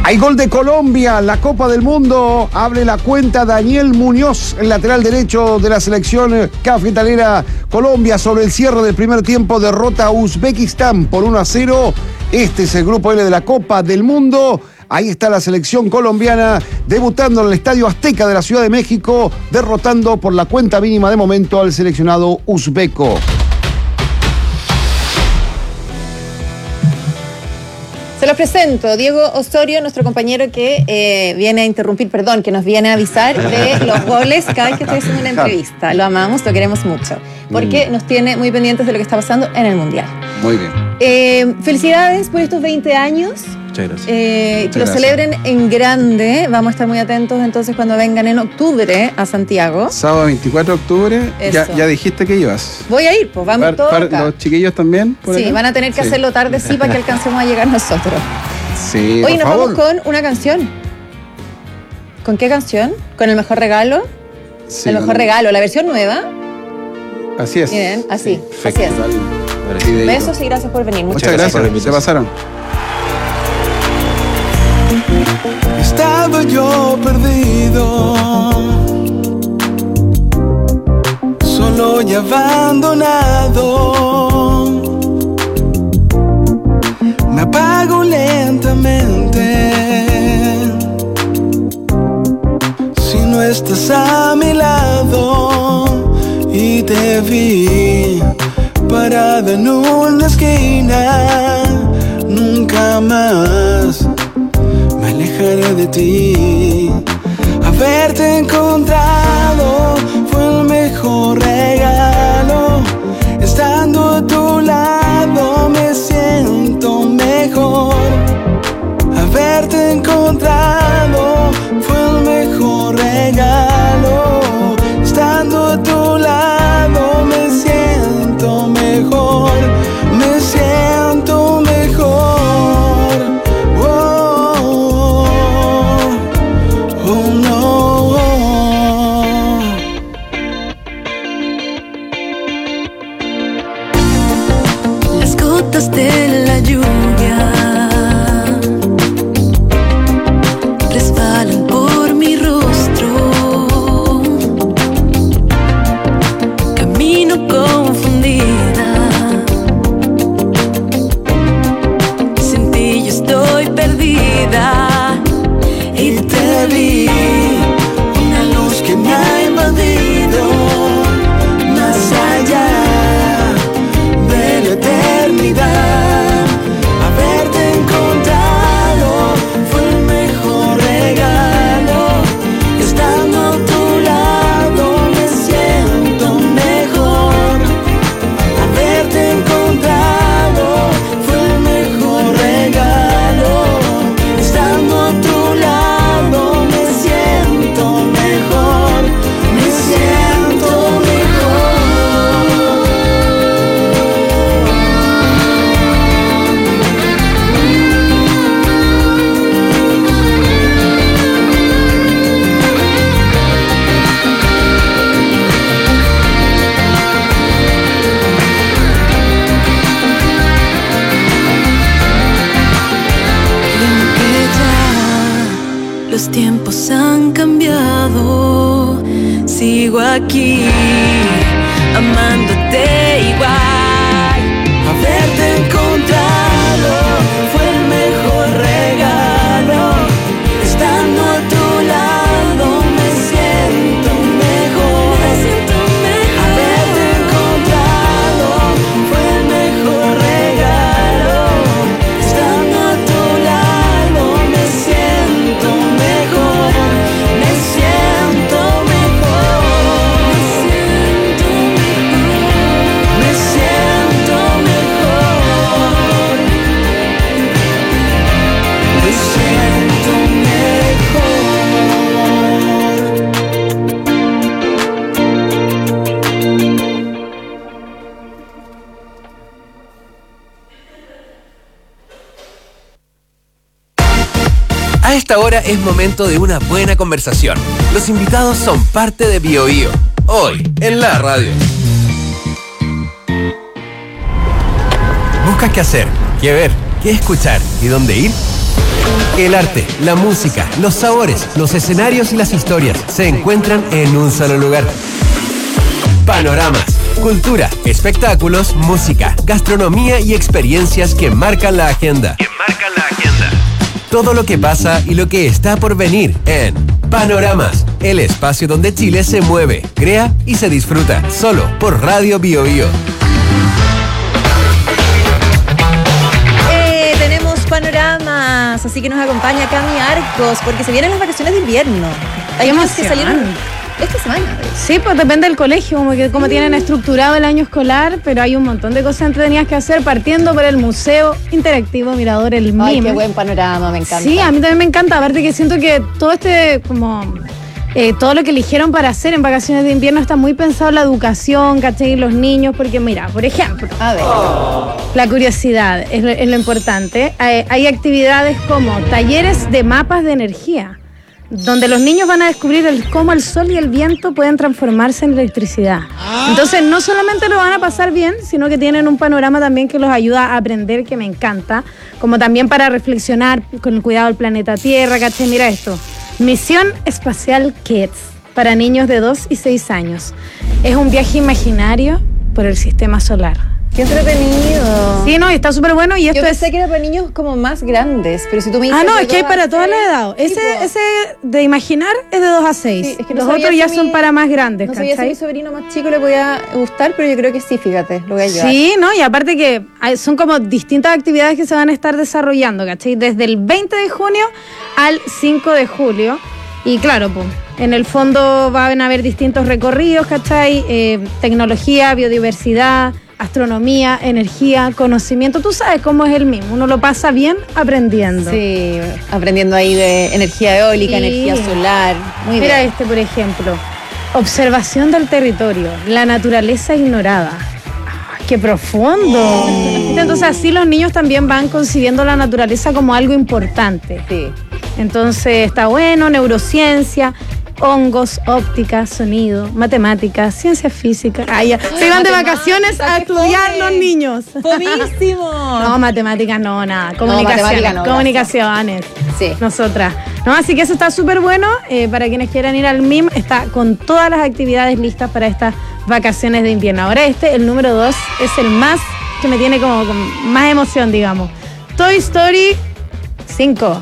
Hay gol de Colombia, la Copa del Mundo. Abre la cuenta Daniel Muñoz, el lateral derecho de la selección cafetalera Colombia. Sobre el cierre del primer tiempo, derrota a Uzbekistán por uno a cero. Este es el grupo L de la Copa del Mundo. Ahí está la selección colombiana debutando en el Estadio Azteca de la Ciudad de México, derrotando por la cuenta mínima de momento al seleccionado uzbeco. Se los presento, Diego Osorio, nuestro compañero que eh, viene a interrumpir, perdón, que nos viene a avisar de los goles cada vez que estoy haciendo una entrevista. Lo amamos, lo queremos mucho, porque mm. nos tiene muy pendientes de lo que está pasando en el Mundial. Muy bien. Eh, felicidades por estos veinte años. Muchas gracias. Eh, Muchas que lo gracias. celebren en grande. Vamos a estar muy atentos entonces cuando vengan en octubre a Santiago. Sábado veinticuatro de octubre, ya, Eso. ya dijiste que ibas. Voy a ir, pues vamos Par- todos par- acá. ¿Los chiquillos también? por Sí, acá? van a tener que Sí. hacerlo tarde, sí, para que alcancemos a llegar nosotros. Sí, Hoy por nos favor. vamos con una canción. ¿Con qué canción? ¿Con el mejor regalo? Sí, el con mejor el- regalo, la versión nueva. Así es. Miren, así, Perfecto. así es. Videíto. Besos y gracias por venir. Muchas gracias, se pasaron. Estaba yo perdido, solo y abandonado. Me apago lentamente si no estás a mi lado, y te vi parada en una esquina. Nunca más me alejaré de ti. Haberte encontrado fue el mejor regalo. Estando a tu lado me siento mejor. Haberte encontrado fue el mejor regalo. Estando a tu lado me siento mejor. Me siento mejor. Oh, oh no. Las gotas de la lluvia resbalan por mi rostro. Camino confundida. Sin ti yo estoy perdida. Y te vi, una luz que me ha invadido, más allá de la eternidad. Haberte encontrado fue el mejor regalo. Estando a tu lado me siento mejor. Haberte encontrado fue el mejor regalo. Estando a tu lado me siento mejor. Me siento mejor. Y aunque ya los tiempos han cambiado, sigo aquí amándote igual. Haberte encontrado fue el mejor regalo. Estando a tu lado me siento mejor. Me siento mejor. Haberte encontrado fue el mejor regalo. Estando a tu lado me siento mejor. Me siento mejor. Me siento mejor. Me siento A esta hora es momento de una buena conversación. Los invitados son parte de Bio Bio. Hoy, en la radio. ¿Buscas qué hacer, qué ver, qué escuchar y dónde ir? El arte, la música, los sabores, los escenarios y las historias se encuentran en un solo lugar. Panoramas, cultura, espectáculos, música, gastronomía y experiencias que marcan la agenda. Que marcan la agenda. Todo lo que pasa y lo que está por venir en Panoramas, el espacio donde Chile se mueve, crea y se disfruta, solo por Radio Bio Bio. Eh, tenemos panoramas, así que nos acompaña Cami Arcos, porque se vienen las vacaciones de invierno. Hay unos que salieron esta semana. Sí, pues depende del colegio, como que como mm. tienen estructurado el año escolar, pero hay un montón de cosas entretenidas que hacer, partiendo por el Museo Interactivo Mirador El M I M. Ay, qué buen panorama, me encanta. Sí, a mí también me encanta, aparte que siento que todo este, como, eh, todo lo que eligieron para hacer en vacaciones de invierno está muy pensado en la educación, ¿cachai? Los niños, porque mira, por ejemplo, a ver. La curiosidad es lo, es lo importante. Hay, hay actividades como talleres de mapas de energía, donde los niños van a descubrir el, cómo el sol y el viento pueden transformarse en electricidad. Entonces no solamente lo van a pasar bien, sino que tienen un panorama también que los ayuda a aprender, que me encanta, como también para reflexionar con el cuidado del planeta Tierra, ¿cachai? Mira esto, Misión Espacial Kids, para niños de dos y seis años. Es un viaje imaginario por el sistema solar. ¡Qué entretenido! Sí, no, está súper bueno y esto Yo pensé es... que era para niños como más grandes, pero si tú me dices... Ah, no, es que hay de para dos a todas las seis, edades. Ese, tipo. ese de imaginar es de dos a seis. Sí, es que no los sabía otros ya si son mi- para más grandes, No sabía si a ¿cachai? mi sobrino más chico le podía gustar, pero yo creo que sí, fíjate, lo voy a llevar. Sí, ¿no? Y aparte que hay- son como distintas actividades que se van a estar desarrollando, ¿cachai? Desde el veinte de junio al cinco de julio. Y claro, pues, en el fondo van a haber distintos recorridos, ¿cachai? Eh, tecnología, biodiversidad, astronomía, energía, conocimiento. Tú sabes cómo es el mismo. Uno lo pasa bien aprendiendo. Sí, aprendiendo ahí de energía eólica, Sí. energía solar. Muy Mira bien. este, por ejemplo. Observación del territorio, la naturaleza ignorada. ¡Ah, ¡Qué profundo! Entonces así los niños también van concibiendo la naturaleza como algo importante. Sí. Entonces está bueno, neurociencia, hongos, óptica, sonido, matemáticas, ciencias físicas. Ah, ya. Se van de vacaciones a estudiar los niños. ¡Fomísimo! No, matemáticas no, nada. Comunicaciones. matemáticas no, comunicaciones. Sí. Nosotras. No, así que eso está súper bueno. Eh, para quienes quieran ir al M I M, está con todas las actividades listas para estas vacaciones de invierno. Ahora este, el número dos, es el más que me tiene como con más emoción, digamos. Toy Story cinco.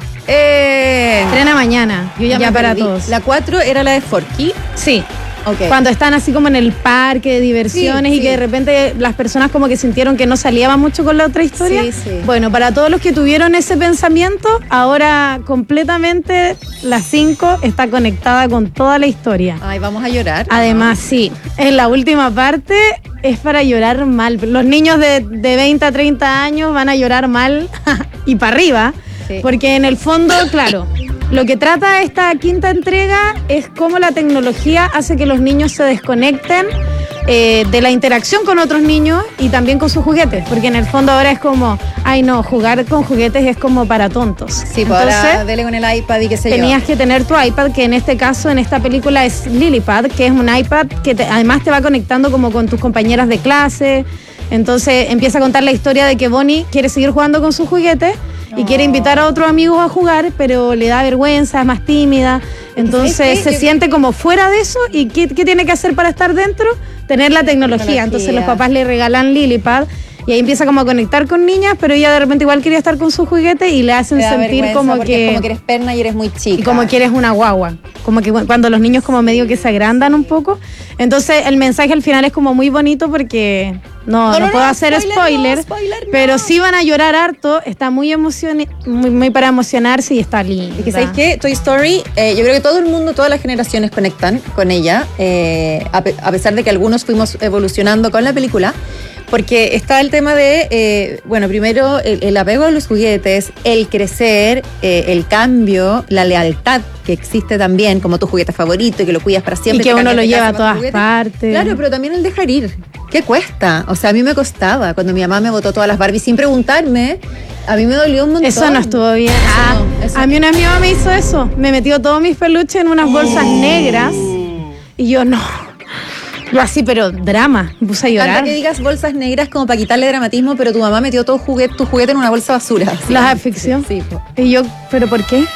Eh, Estrena mañana. Yo ya, ya me para perdí. todos. La cuatro era la de Forky. Sí. Ok. Cuando están así como en el parque de diversiones Sí, y que sí. de repente las personas como que sintieron que no salían mucho con la otra historia. Sí, sí. Bueno, para todos los que tuvieron ese pensamiento, ahora completamente la cinco está conectada con toda la historia. Ay, vamos a llorar. Además, sí, en la última parte es para llorar mal. Los niños de, de veinte a treinta años van a llorar mal y para arriba, Sí. porque en el fondo, claro, lo que trata esta quinta entrega es cómo la tecnología hace que los niños se desconecten eh, de la interacción con otros niños y también con sus juguetes, porque en el fondo ahora es como, ay no, jugar con juguetes es como para tontos. Sí, pues ahora dele con el iPad y qué sé yo. Tenías que tener tu iPad, que en este caso, en esta película es Lilypad, que es un iPad que te- además te va conectando como con tus compañeras de clase. Entonces empieza a contar la historia de que Bonnie quiere seguir jugando con sus juguetes y quiere invitar a otros amigos a jugar, pero le da vergüenza, es más tímida. Entonces ¿Sabes qué? se Yo- siente como fuera de eso. ¿Y qué, qué tiene que hacer para estar dentro? Tener la tecnología. Tecnología. Entonces los papás le regalan Lilypad. Y ahí empieza como a conectar con niñas, pero ella de repente igual quería estar con su juguete y le hacen Te da sentir vergüenza como porque que... es como que eres perna y eres muy chica. Y como que eres una guagua. Como que cu- cuando los niños como medio que se agrandan un poco. Entonces el mensaje al final es como muy bonito porque no, No, no, no, puedo no, hacer spoiler, spoiler, no, spoiler, no. pero sí van a llorar harto. Está muy emocion muy, muy para emocionarse y está linda. Y que sabéis que Toy Story, eh, yo creo que todo el mundo, todas las generaciones conectan con ella, eh, a, pe- a pesar de que algunos fuimos evolucionando con la película, porque está el tema de, eh, bueno, primero el, el apego a los juguetes, el crecer, eh, el cambio, la lealtad que existe también, como tu juguete favorito y que lo cuidas para siempre. Y que te uno cambias lo de lleva casa a con todas tu juguete. partes. Claro, pero también el dejar ir. ¿Qué cuesta? O sea, a mí me costaba. Cuando mi mamá me botó todas las Barbies sin preguntarme, a mí me dolió un montón. Eso no estuvo bien. Ah, no, eso a mí una amiga me hizo eso. Me metió todos mis peluches en unas bolsas negras. Y yo no. Yo así, pero drama. Me puse a llorar. Falta que digas bolsas negras como para quitarle dramatismo, pero tu mamá metió todo juguete, tu juguete en una bolsa basura. Las asfixió. Sí, po. Y yo, ¿pero por qué?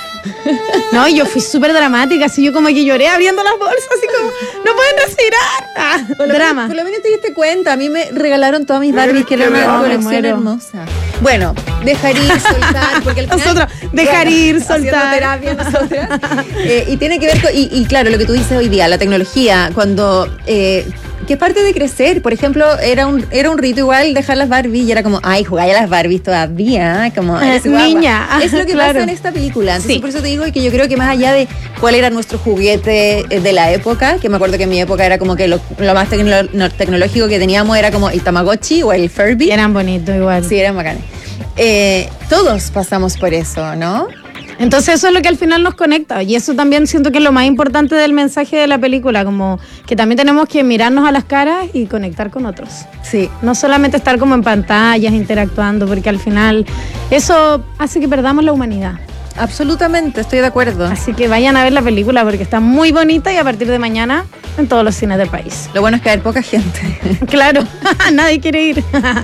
No, y yo fui súper dramática, así yo como que lloré abriendo las bolsas, así como, no pueden respirar. Ah, por lo drama. Menos, por lo menos te diste cuenta, a mí me regalaron todas mis Barbies, que era una colección hermosa. Bueno, dejar ir, soltar, porque al final... Nosotros, dejar bueno, ir, soltar. Terapia nosotras. eh, y tiene que ver con, y, y claro, lo que tú dices hoy día, la tecnología, cuando... Eh, que es parte de crecer. Por ejemplo, era un era un rito igual dejar las Barbies y era como, ay, jugáis a las Barbies todavía, como eres niña. Es lo que claro. pasa en esta película. Entonces, sí. por eso te digo que yo creo que más allá de cuál era nuestro juguete de la época, que me acuerdo que en mi época era como que lo, lo más tecno, no, tecnológico que teníamos era como el Tamagotchi o el Furby. Y eran bonitos igual. Sí, eran bacanes. Eh, todos pasamos por eso, ¿no? Entonces eso es lo que al final nos conecta y eso también siento que es lo más importante del mensaje de la película, como que también tenemos que mirarnos a las caras y conectar con otros. Sí. No solamente estar como en pantallas interactuando, porque al final eso hace que perdamos la humanidad. Absolutamente, estoy de acuerdo. Así que vayan a ver la película porque está muy bonita y a partir de mañana en todos los cines del país. Lo bueno es que hay poca gente. Claro, nadie quiere ir.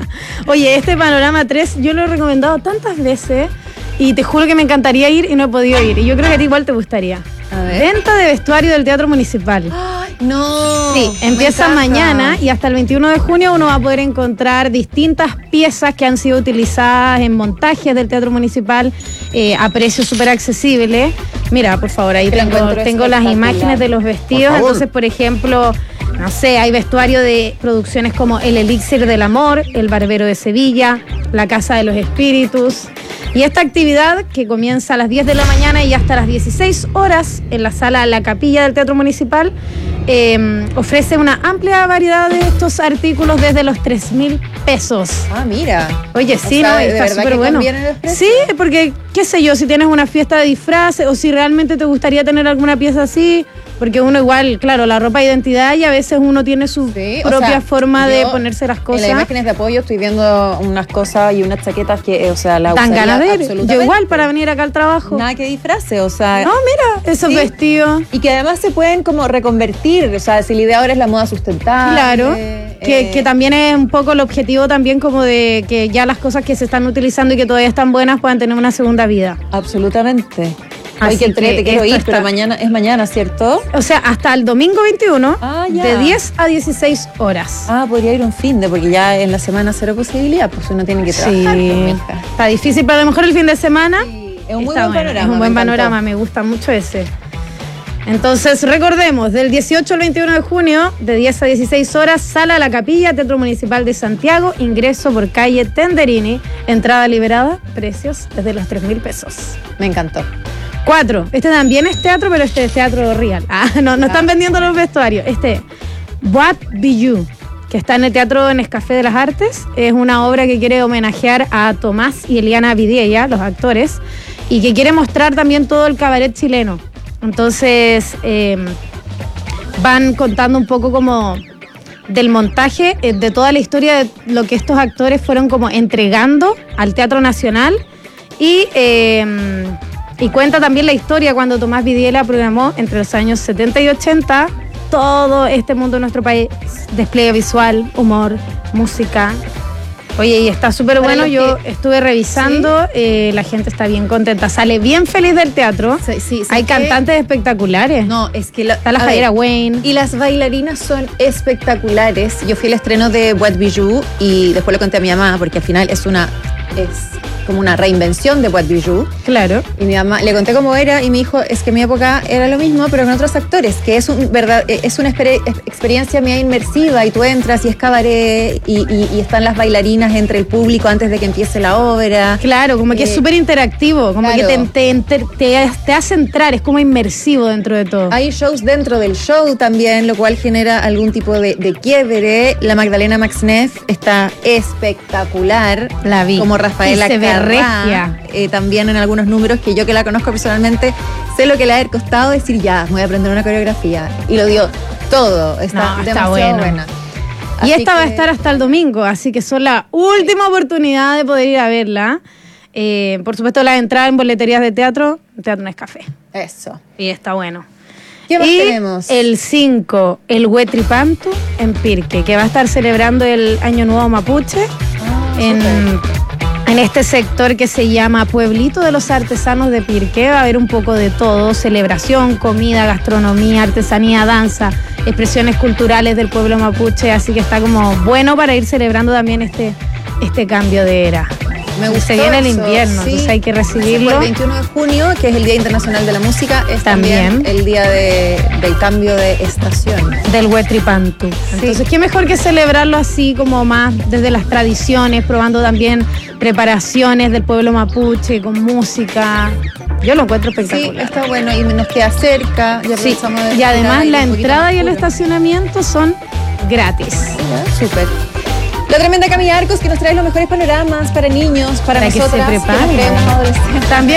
Oye, este Panorama tres yo lo he recomendado tantas veces y te juro que me encantaría ir y no he podido ir. Y yo creo que a ti igual te gustaría. A ver. Venta de vestuario del Teatro Municipal. ¡Ay, no! Sí, empieza mañana y hasta el veintiuno de junio uno va a poder encontrar distintas piezas que han sido utilizadas en montajes del Teatro Municipal eh, a precios súper accesibles. Mira, por favor, ahí tengo, tengo las imágenes de los vestidos. Por Entonces, por ejemplo, no sé, hay vestuario de producciones como El Elixir del Amor, El Barbero de Sevilla, La Casa de los Espíritus. Y esta actividad, que comienza a las diez de la mañana y hasta las dieciséis horas en la sala La Capilla del Teatro Municipal, eh, ofrece una amplia variedad de estos artículos desde los tres mil pesos. Ah, mira. Oye, sí, o sea, ¿no? ¿de Está súper bueno. Sí, porque, qué sé yo, si tienes una fiesta de disfraces o si realmente te gustaría tener alguna pieza así, porque uno igual, claro, la ropa de identidad y a veces uno tiene su sí, propia o sea, forma de ponerse las cosas. En las imágenes de apoyo estoy viendo unas cosas y unas chaquetas que, o sea, la dan usaría ganas de ir. Absolutamente. Yo igual para venir acá al trabajo. Nada que disfrace, o sea. No, mira, esos sí. vestidos. Y que además se pueden como reconvertir, o sea, si la idea ahora es la moda sustentable. Claro, eh, que, que también es un poco el objetivo también como de que ya las cosas que se están utilizando y que todavía están buenas puedan tener una segunda vida. Absolutamente. Así Ay, que entrete, quiero ir, está... pero mañana es mañana, ¿cierto? O sea, hasta el domingo veintiuno, ah, de diez a dieciséis horas. Ah, podría ir un fin de, porque ya en la semana cero posibilidad, pues uno tiene que trabajar. Sí, está difícil, pero a lo mejor el fin de semana sí, es un muy está buen bueno, panorama. Es un buen me panorama, me gusta mucho ese. Entonces, recordemos, del dieciocho al veintiuno de junio, de diez a dieciséis horas, sala La Capilla, Teatro Municipal de Santiago, ingreso por calle Tenderini, entrada liberada, precios desde los tres mil pesos. Me encantó. Cuatro, este también es teatro, pero este es teatro real. Ah, no, no están vendiendo los vestuarios. Este, Boîte Bijou, que está en el Teatro Nescafé de las Artes, es una obra que quiere homenajear a Tomás y Eliana Vidiella, los actores, y que quiere mostrar también todo el cabaret chileno. Entonces, eh, van contando un poco como del montaje, eh, de toda la historia de lo que estos actores fueron como entregando al Teatro Nacional y... Eh, Y cuenta también la historia cuando Tomás Vidiella programó entre los años setenta y ochenta todo este mundo de nuestro país. Despliegue visual, humor, música. Oye, y está súper bueno. Yo que... estuve revisando, ¿sí? eh, la gente está bien contenta. Sale bien feliz del teatro. Sí, sí, Hay que... cantantes espectaculares. No, es que... La, está la Javiera Wayne. Y las bailarinas son espectaculares. Yo fui al estreno de Boîte Bijou y después le conté a mi mamá porque al final es una... es como una reinvención de Boîte Bijou. Claro. Y mi mamá le conté cómo era y me dijo, es que en mi época era lo mismo, pero con otros actores, que es un verdad, es una exper- experiencia mía inmersiva y tú entras y es cabaret y, y, y están las bailarinas entre el público antes de que empiece la obra. Claro, como que eh, es súper interactivo, como claro. que te, te, te, te hace entrar, es como inmersivo dentro de todo. Hay shows dentro del show también, lo cual genera algún tipo de, de quiebre. La Magdalena Maxneff está espectacular. La vi. Como Rafaela Carrá. Regia. Eh, también en algunos números que yo que la conozco personalmente sé lo que le ha costado decir ya, voy a aprender una coreografía y lo dio todo, está, no, demasiado está bueno. buena. Y esta que... va a estar hasta el domingo, así que son la última oportunidad de poder ir a verla. Eh, por supuesto, la entrada en boleterías de teatro, Teatro Nescafé. Eso. Y está bueno. ¿Qué más y tenemos? El cinco, el Huetripantu en Pirque, que va a estar celebrando el Año Nuevo Mapuche. Ah, en... en este sector que se llama Pueblito de los Artesanos de Pirque. Va a haber un poco de todo: celebración, comida, gastronomía, artesanía, danza, expresiones culturales del pueblo mapuche. Así que está como bueno para ir celebrando también este, este cambio de era. Me gustó. Se viene el eso, invierno, sí. entonces hay que recibirlo. El veintiuno de junio, que es el Día Internacional de la Música, es también, También. el día de, del cambio de estación. Del Huetripantu. Entonces, qué mejor que celebrarlo así, como más desde las tradiciones, probando también preparaciones del pueblo mapuche con música. Yo lo encuentro espectacular. Sí, está bueno y nos queda cerca. Ya Sí, aprovechamos de y además ir la un poquito entrada más y el puro. estacionamiento son gratis. Ya, súper. La tremenda Camila Arcos, que nos trae los mejores panoramas para niños, para, Para que se nosotras, que nos preparen. creemos adolescentes. También